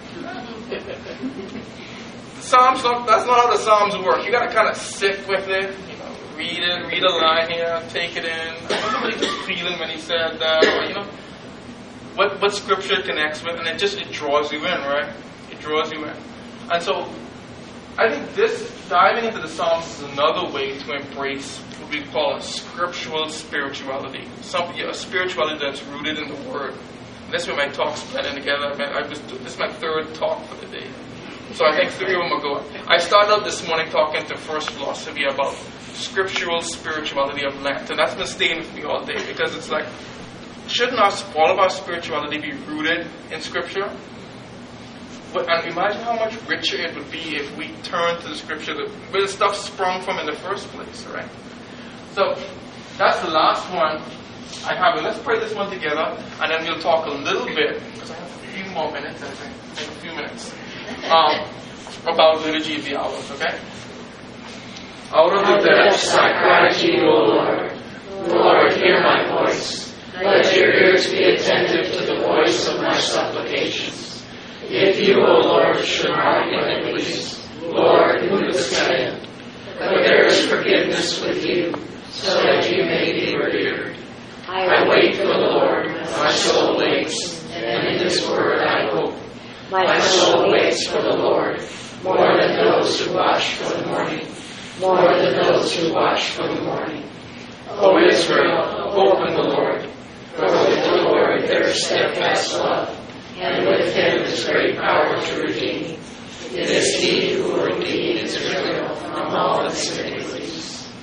The Psalms, not, that's not how the Psalms work. You got to kind of sit with it, you know, read it, read a line here, take it in. Somebody just feeling when he said that, or you know, what what Scripture it connects with, and it just it draws you in, right? It draws you in, and so I think this diving into the Psalms is another way to embrace what we call a scriptural spirituality, something a spirituality that's rooted in the Word. That's where my talks blending together. I, mean, I was, this is my third talk for the day. So I think three of them are going. I started out this morning talking to First Philosophy about scriptural spirituality of Lent. And that's been staying with me all day, because it's like, shouldn't our, all of our spirituality be rooted in Scripture? But, and imagine how much richer it would be if we turned to the Scripture that, where the stuff sprung from in the first place, right? So that's the last one I have it. Let's pray this one together, and then we'll talk a little bit, because I have a few more minutes, I think, I think a few minutes, um, about Liturgy of the Hours, okay? Out of the depths I cry to you, O Lord. Lord, hear my voice. Let your ears be attentive to the voice of my supplications. If you, O Lord, should mark iniquities, Lord, who could stand? But there is forgiveness with you, so that you may be revered. I wait for the Lord, my soul waits, and in His word I hope. My soul waits for the Lord, more than those who watch for the morning, more than those who watch for the morning. O Israel, hope in the Lord, for with the Lord there is steadfast love, and with Him is great power to redeem. It is He who will redeem Israel from all its iniquities.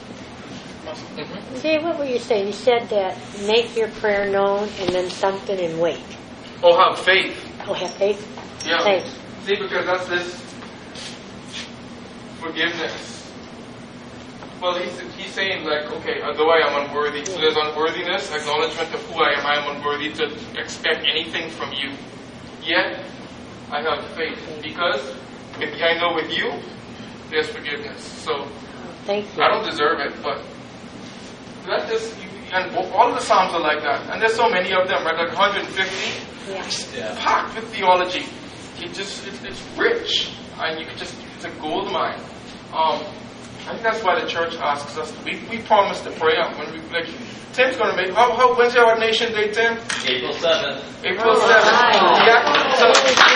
See, what were you saying? You said that make your prayer known and then something and wait. Oh, have faith. Oh, have faith? Yeah. Thanks. See, because that's this forgiveness. Well, he's, he's saying, like, okay, although I am unworthy, so there's unworthiness, acknowledgement of who I am. I am unworthy to expect anything from you. Yet, I have faith, because if I know with you, there's forgiveness. So, Thank you. I don't deserve it, but Let this, and all of the Psalms are like that. And there's so many of them, right? Like one hundred fifty, Yeah. packed with theology. It just, it, it's rich. And you can just, it's a gold mine. Um, I think that's why the church asks us, to, we, we promise to pray when we, like, Tim's going to make, how, how, when's your ordination day, Tim? April seventh. April seventh. Yeah. So,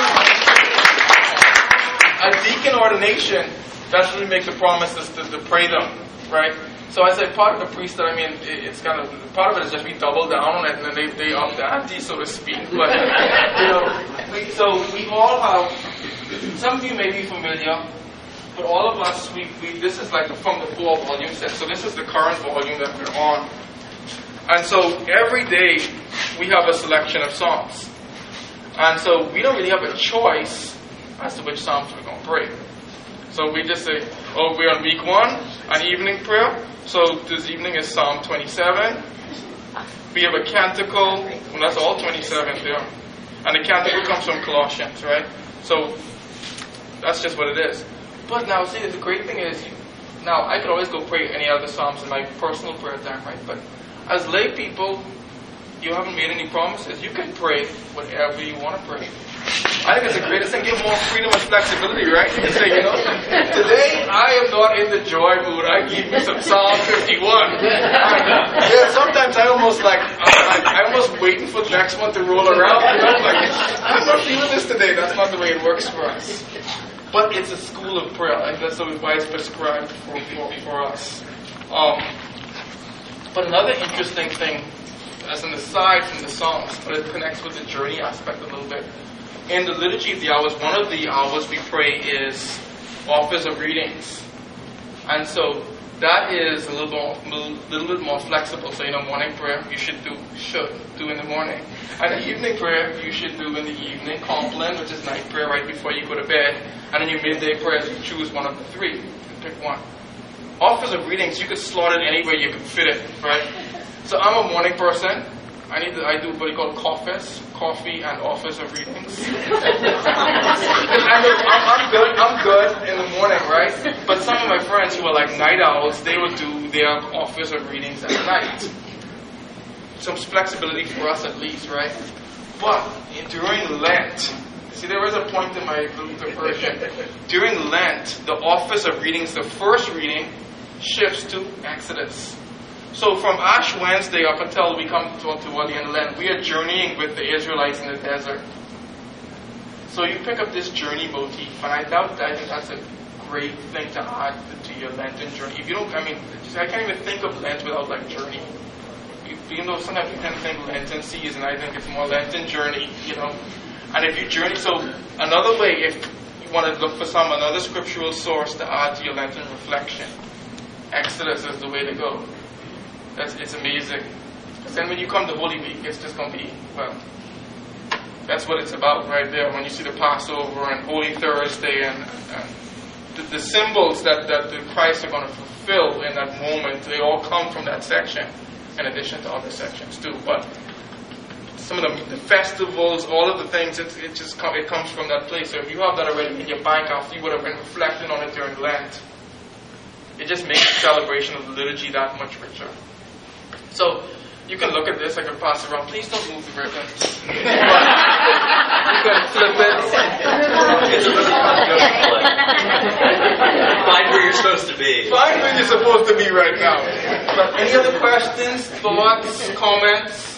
a deacon ordination, that's when we make the promises to, to pray them, right? So I say part of the priesthood, I mean, it, it's kind of, part of it is just we double down on it and then they, they up the ante, so to speak. But, you know, we, so we all have, some of you may be familiar, but all of us, we, we this is like from the four volume set. So this is the current volume that we're on. And so every day we have a selection of psalms. And so we don't really have a choice as to which psalms we're going to pray. So we just say, oh, we're on week one, an evening prayer. So this evening is Psalm twenty-seven. We have a canticle, well, that's all twenty-seven there. And the canticle comes from Colossians, right? So that's just what it is. But now, see, the great thing is, now I could always go pray any other psalms in my personal prayer time, right? But as lay people, you haven't made any promises. You can pray whatever you want to pray. I think it's the greatest thing. Give more freedom and flexibility, right? You say, you know, today I am not in the joy mood. I give you some Psalm fifty-one. Yeah, sometimes I almost like, I'm, like, I'm almost waiting for the next one to roll around. You know? Like, I'm not feeling this today. That's not the way it works for us. But it's a school of prayer. Like that's why it's prescribed for, for, for us. Um, but another interesting thing, as an aside from the Psalms, but it connects with the journey aspect a little bit. In the Liturgy of the Hours, one of the hours we pray is Office of Readings. And so that is a little, more, little bit more flexible. So, you know, morning prayer you should do, should do in the morning. And the evening prayer you should do in the evening. Compline, which is night prayer right before you go to bed. And then your midday prayers, you choose one of the three. You pick one. Office of Readings, you could slot it anywhere you could fit it, right? So I'm a morning person. I need to, I do what you call coffees, coffee and Office of Readings. I'm, I'm good. I'm good in the morning, right? But some of my friends who are like night owls, they would do their Office of Readings at night. Some flexibility for us at least, right? But during Lent, see, there was a point in my Luther version. During Lent, the Office of Readings, the first reading, shifts to Exodus. So from Ash Wednesday up until we come to, toward the end of Lent, we are journeying with the Israelites in the desert. So you pick up this journey motif, and I doubt that I think that's a great thing to add to your Lenten journey. If you don't, I mean, just, I can't even think of Lent without like journey. You, even though sometimes you tend to think Lenten season, I think it's more Lenten journey, you know. And if you journey, so another way, if you want to look for some another scriptural source to add to your Lenten reflection, Exodus is the way to go. That's, it's amazing. Because then when you come to Holy Week, it's just going to be, well, that's what it's about right there. When you see the Passover and Holy Thursday and, and the, the symbols that, that the Christ are going to fulfill in that moment, they all come from that section, in addition to other sections too. But some of the, the festivals, all of the things, it, it just come, it comes from that place. So if you have that already in your bank after you would have been reflecting on it during Lent, it just makes the celebration of the liturgy that much richer. So you can look at this, I can pass it around. Please don't move the ribbon. You can flip it. It's really good. Find where you're supposed to be. Find where you're supposed to be right now. But any other questions, thoughts, comments?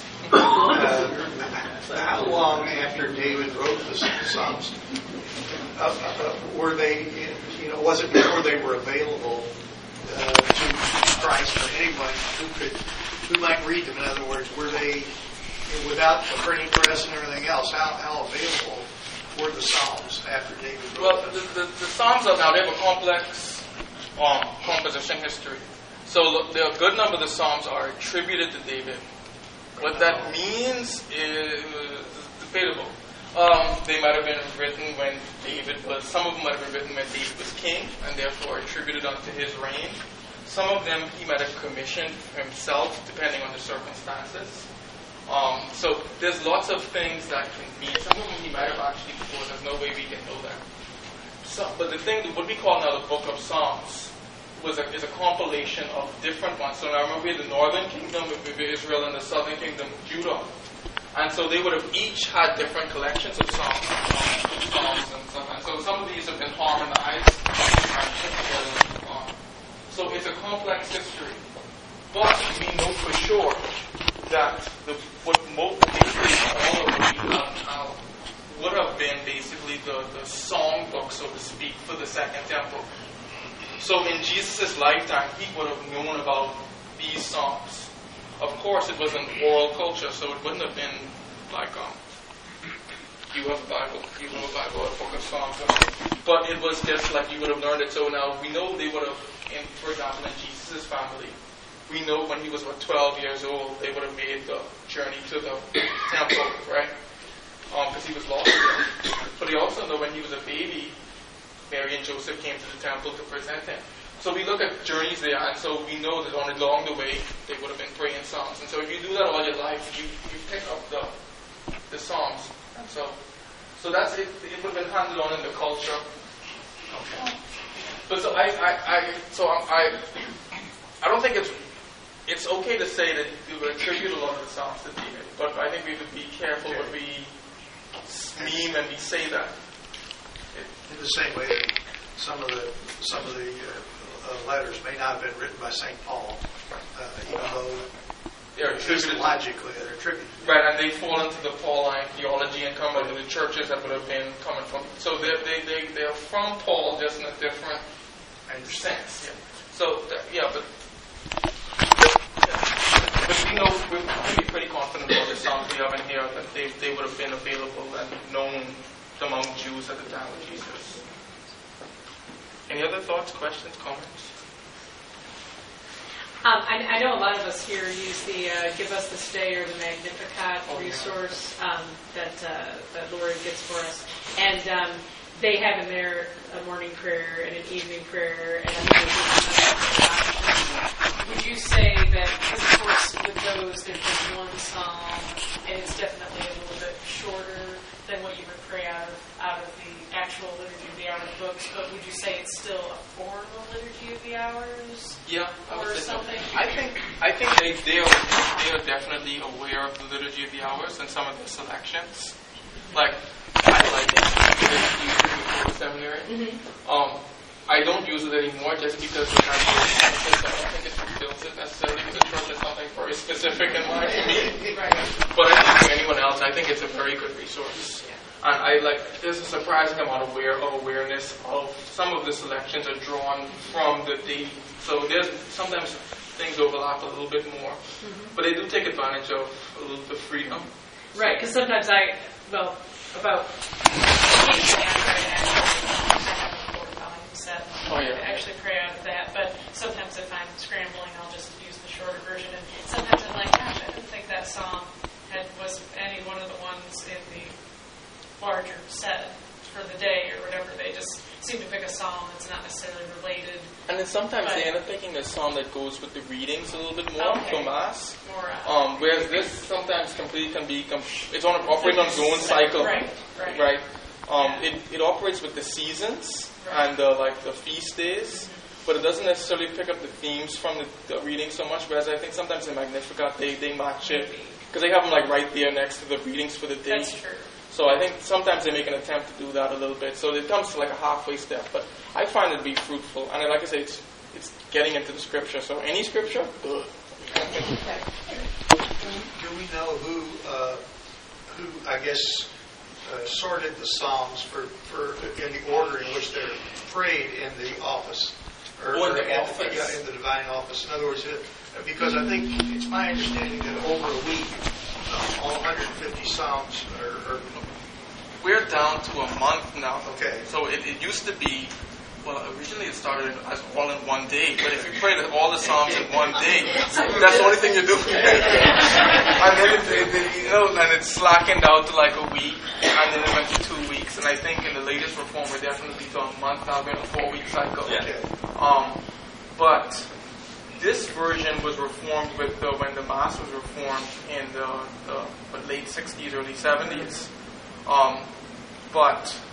Uh, how long after David wrote the Psalms uh, uh, were they, you know, was it before they were available uh, to, to Christ or anyone who could, who might read them? In other words, were they, without the printing press and everything else, how, how available were the Psalms after David wrote Well, them? the, the, the Psalms are now, they have a complex um, composition history. So the, a good number of the Psalms are attributed to David. What that means is debatable. Um, they might have been written when David was, some of them might have been written when David was king, and therefore attributed unto his reign. Some of them he might have commissioned himself, depending on the circumstances. Um, so there's lots of things that can mean. Some of them he might have actually composed. There's no way we can know that. So, but the thing, what we call now the Book of Psalms, was a, is a compilation of different ones. So now remember, we had the northern kingdom of Israel and the southern kingdom of Judah. And so they would have each had different collections of songs, songs and stuff. And so some of these have been harmonized and put together. Um, so it's a complex history. But we know for sure that the, what most, basically all of what we have now would have been basically the, the song book, so to speak, for the Second Temple. So in Jesus' lifetime, he would have known about these songs. Of course, it was an oral culture, so it wouldn't have been like, um, you have a Bible, you have a Bible, a book of Psalms. But it was just like you would have learned it. So now we know they would have, in, for example, in Jesus' family, we know when he was about twelve years old, they would have made the journey to the temple, right? Because um, he was lost there. But we also know when he was a baby, Mary and Joseph came to the temple to present him. So we look at journeys there, and so we know that on along the way, they would have been praying psalms. And so if you do that all your life, you, you pick up the the psalms. And so so that's it. It would have been handed on in the culture. Okay. But so I, I, I so I, I I don't think it's it's okay to say that we would attribute a lot of the psalms to David, but I think we have to be careful what we mean when we say that. In the same way, some of the some of the uh, uh, letters may not have been written by Saint Paul, uh, even though they're attributed logically they're attributed. Right, and they fall into the Pauline theology and come into the churches that would have been coming from. So they they they they're from Paul, just in a different sense. Yeah. So that, yeah, but. But we know, we're pretty, pretty confident about the songs we have in here that they, they would have been available and known among Jews at the time of Jesus. Any other thoughts, questions, comments? Um, I, I know a lot of us here use the uh, Give Us This Day or the Magnificat oh, resource um, that uh, that Lori gets for us. And um, they have in there a morning prayer and an evening prayer and a would you say that, because of course with those there's just one psalm and it's definitely a little bit shorter than what you would pray out of, out of the actual Liturgy of the Hours books, but would you say it's still a form of Liturgy of the Hours? Yeah, I or would say something? So. I think I think they they are, they are definitely aware of the Liturgy of the Hours and some of the selections. Like I like it before seminary. Mm-hmm. Um, I don't use it anymore just because it has I don't think it fulfills it necessarily because the church is something very specific in mind to me. Right. But I think for anyone else, I think it's a very good resource. Yeah. And I like there's a surprising amount of aware of awareness of some of the selections are drawn from the daily. So there's sometimes things overlap a little bit more, mm-hmm. but they do take advantage of a little bit of freedom. Right, because sometimes I well about set. Oh, yeah. I actually pray out of that, but sometimes if I'm scrambling, I'll just use the shorter version. And sometimes I'm like, gosh, I didn't think that song had was any one of the ones in the larger set for the day or whatever. They just seem to pick a song that's not necessarily related. And then sometimes but, they end up picking a song that goes with the readings a little bit more okay. for Mass. More, uh, um, whereas this sometimes completely can be, com- it's on operates on its own cycle. Right, right. Right. Um, yeah. it, it operates with the seasons right. and the, like the feast days, mm-hmm. but it doesn't necessarily pick up the themes from the, the reading so much. Whereas I think sometimes in Magnificat they, they match it because they have them like right there next to the readings for the day. That's true. So I think sometimes they make an attempt to do that a little bit. So it comes to like a halfway step, but I find it to be fruitful. And like I say, it's it's getting into the scripture. So any scripture, good. Do we know who uh, who I guess uh, sorted the Psalms for, for in the order in which they're prayed in the office? Or, Oh, in the or in, office. Yeah, in the divine office. In other words, it, because I think it's my understanding that over a week, uh, all one hundred fifty Psalms are, are We're down to a month now. Okay. So it, it used to be, well, originally it started as all in one day. But if you pray all the Psalms in one day, that's the only thing you do. And then it, it, it, you know, and it's slackened out to like a week, and then it went to two weeks. And I think in the latest reform, we're definitely to a month now. We're in a four-week cycle. okay. Um, but this version was reformed with the, when the Mass was reformed in the, the, the late sixties, early seventies. Um, but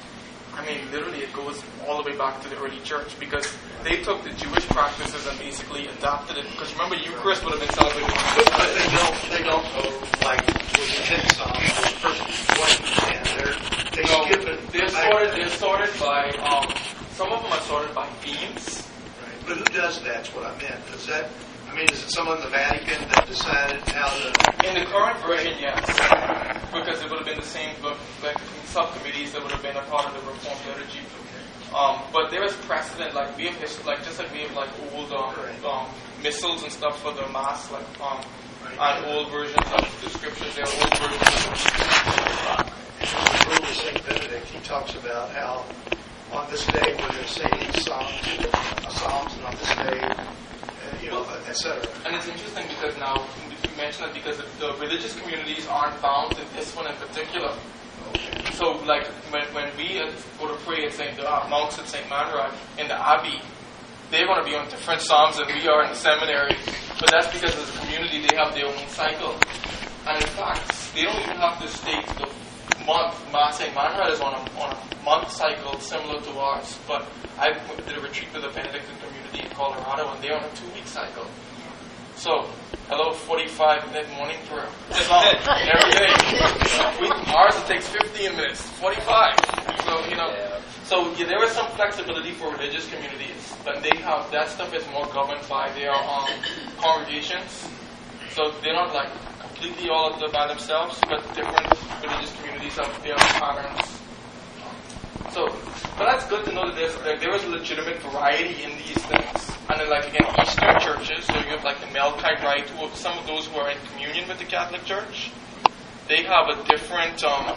I mean, literally it goes all the way back to the early church because they took the Jewish practices and basically adopted it. Because remember, Eucharist would have been celebrated. But they don't, they don't go like with the ten Psalms, the first one to ten. They're, they No, skip it. they're sorted, they're sorted by, um, some of them are sorted by themes. Right. But who does that? That's what I meant. Does that, I mean, is it someone in the Vatican that decided how to... In the current version, yes. Because it would have been the same book, like subcommittees that would have been a part of the Reformed liturgy. Um, but there is precedent, like we have, his, like just like we have like old um, um, missals and stuff for the Mass, like um, and old versions of the scriptures. There are old versions of the In the rule of Saint Benedict, he talks about how on this day when they're singing psalms, uh, psalms, and on this day, uh, you know, et cetera. And it's interesting because now you mention it because the religious communities aren't bound to this one in particular. So, like when when we go to pray at Saint Uh, monks at Saint Manrod in the Abbey, they're going to be on different psalms than we are in the seminary. But that's because as a community, they have their own cycle. And in fact, they don't even have to state the month. Saint Manrod is on a on a month cycle similar to ours. But I did a retreat with a Benedictine community in Colorado, and they're on a two-week cycle. So, hello, forty-five minute morning prayer. It's on every day. We, ours it takes fifteen minutes, forty-five. So, you know, so yeah, there is some flexibility for religious communities, but they have, that stuff is more governed by their um, congregations. So they're not like completely all by themselves, but different religious communities have their patterns. So, but that's good to know that there's, that there is legitimate variety in these things. And then, like, again, Eastern churches, so you have, like, the Melkite Rite, who are, some of those who are in communion with the Catholic Church, they have a different um,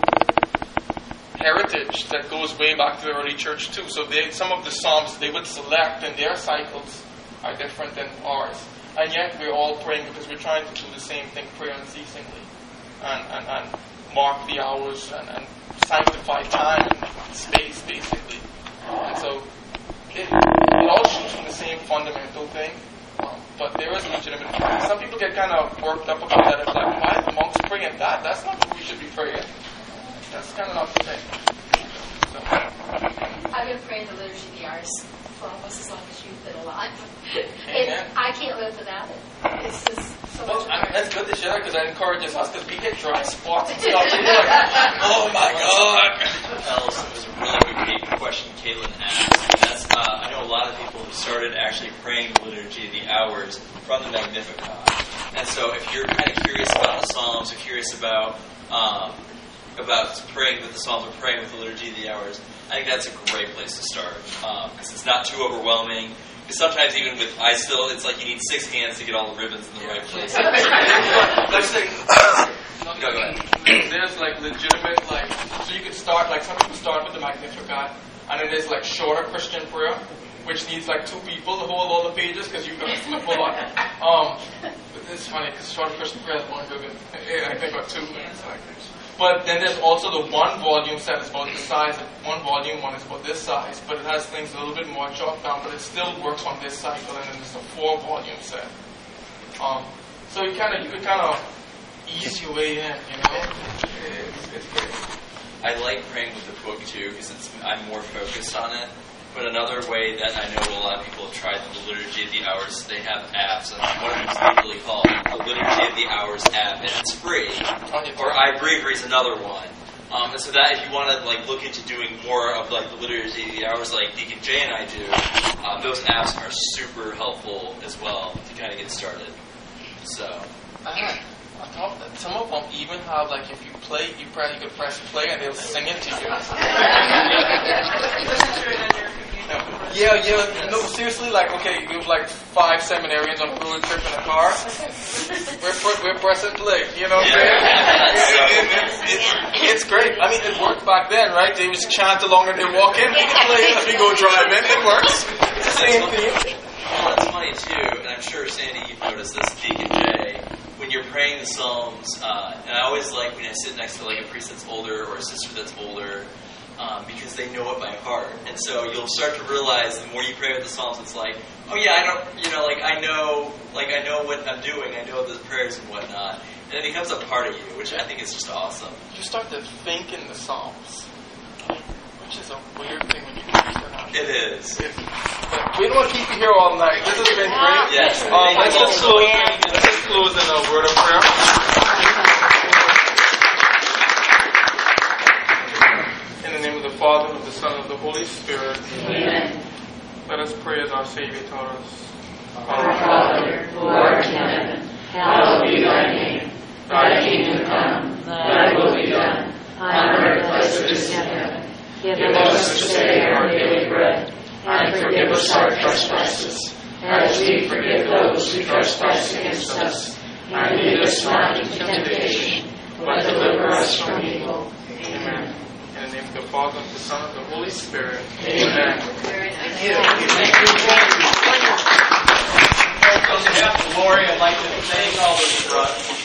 heritage that goes way back to the early church, too. So they, some of the psalms they would select in their cycles are different than ours. And yet, we're all praying because we're trying to do the same thing, pray unceasingly, and, and, and mark the hours, and, and sanctify time and space, basically. And so, it, it all shoots from the same fundamental thing, um, but there is legitimate. Some people get kind of worked up about that. It's like, why are the monks praying that? That's not what we should be praying. That's kind of not the thing. So. I've been praying the Liturgy of the Hours for almost as long as you've been alive. Amen. And I can't live without it. It's just so Well, much I mean, fun. that's good to share because that encourages us because we get dry spots and stuff. And you're like, oh my God. Else, it was a really good question Caitlin asked. That's, uh, I know a lot of people who started actually praying the Liturgy of the Hours from the Magnificat. And so if you're kind of curious about the Psalms, or curious about um, about praying with the Psalms or praying with the Liturgy of the Hours, I think that's a great place to start because um, it's not too overwhelming. Because sometimes even with, I still, it's like you need six hands to get all the ribbons in the right place. Let's say, no, go ahead. There's like legitimate, like, so you could start, like some people start with the Magnificat, and then there's like shorter Christian prayer, which needs like two people to hold all the pages because you've got to flip a lot. Um, but it's funny because shorter Christian prayer is one ribbon, I think, or two. It's like, but then there's also the one volume set is about the size. One volume one is about this size, but it has things a little bit more chopped down, but it still works on this cycle. And then there's a four volume set. Um, so you kind of you could kind of ease your way in, you know. It's, it's great. I like praying with the book too because it's I'm more focused on it. But another way that I know a lot of people have tried the Liturgy of the Hours, they have apps, and one of them is literally called the Liturgy of the Hours app, and it's free. Or iBreviary is another one. Um, and so that if you want to like look into doing more of like the Liturgy of the Hours, like Deacon Jay and I do, um, those apps are super helpful as well to kind of get started. So. Uh, on top of that, some of them even have like if you play, you press, you could press play and they'll sing it to you. Yeah, yeah. No, seriously, like, okay, we have like five seminarians on a road trip in a car. We're, we're pressing play, you know what I'm saying? It, it, it, it, it's great. I mean, it worked back then, right? They just chant along and they walk in, we can play as we go driving. It works. It's the same thing. Well, it's funny, too, and I'm sure, Sandy, you've noticed this, Deacon Jay, when you're praying the Psalms, uh, and I always like when I sit next to like a priest that's older or a sister that's older, Um, because they know it by heart. And so you'll start to realize the more you pray with the Psalms, it's like, oh yeah, I don't, you know, like I know, like I know what I'm doing, I know the prayers and whatnot. And it becomes a part of you, which I think is just awesome. You start to think in the Psalms. Which is a weird thing when you first start out. It is. But we don't want to keep you here all night. This has been great. Yes. Um, let's just close. Let's just close in a word of prayer. In the name of the Father, of the Son, and of the Holy Spirit. Amen. Let us pray as our Savior taught us. Our Father, who art in heaven, hallowed be thy name. Thy kingdom come, thy will be done, on earth as it is in heaven. Give Give us this day our daily bread, and forgive us our trespasses, as we forgive those who trespass against us. And lead us not into temptation, but deliver us from evil. Amen. In the name of the Father, of the Son, and of the Holy Spirit. Amen. On behalf of Lori, I'd like to thank all those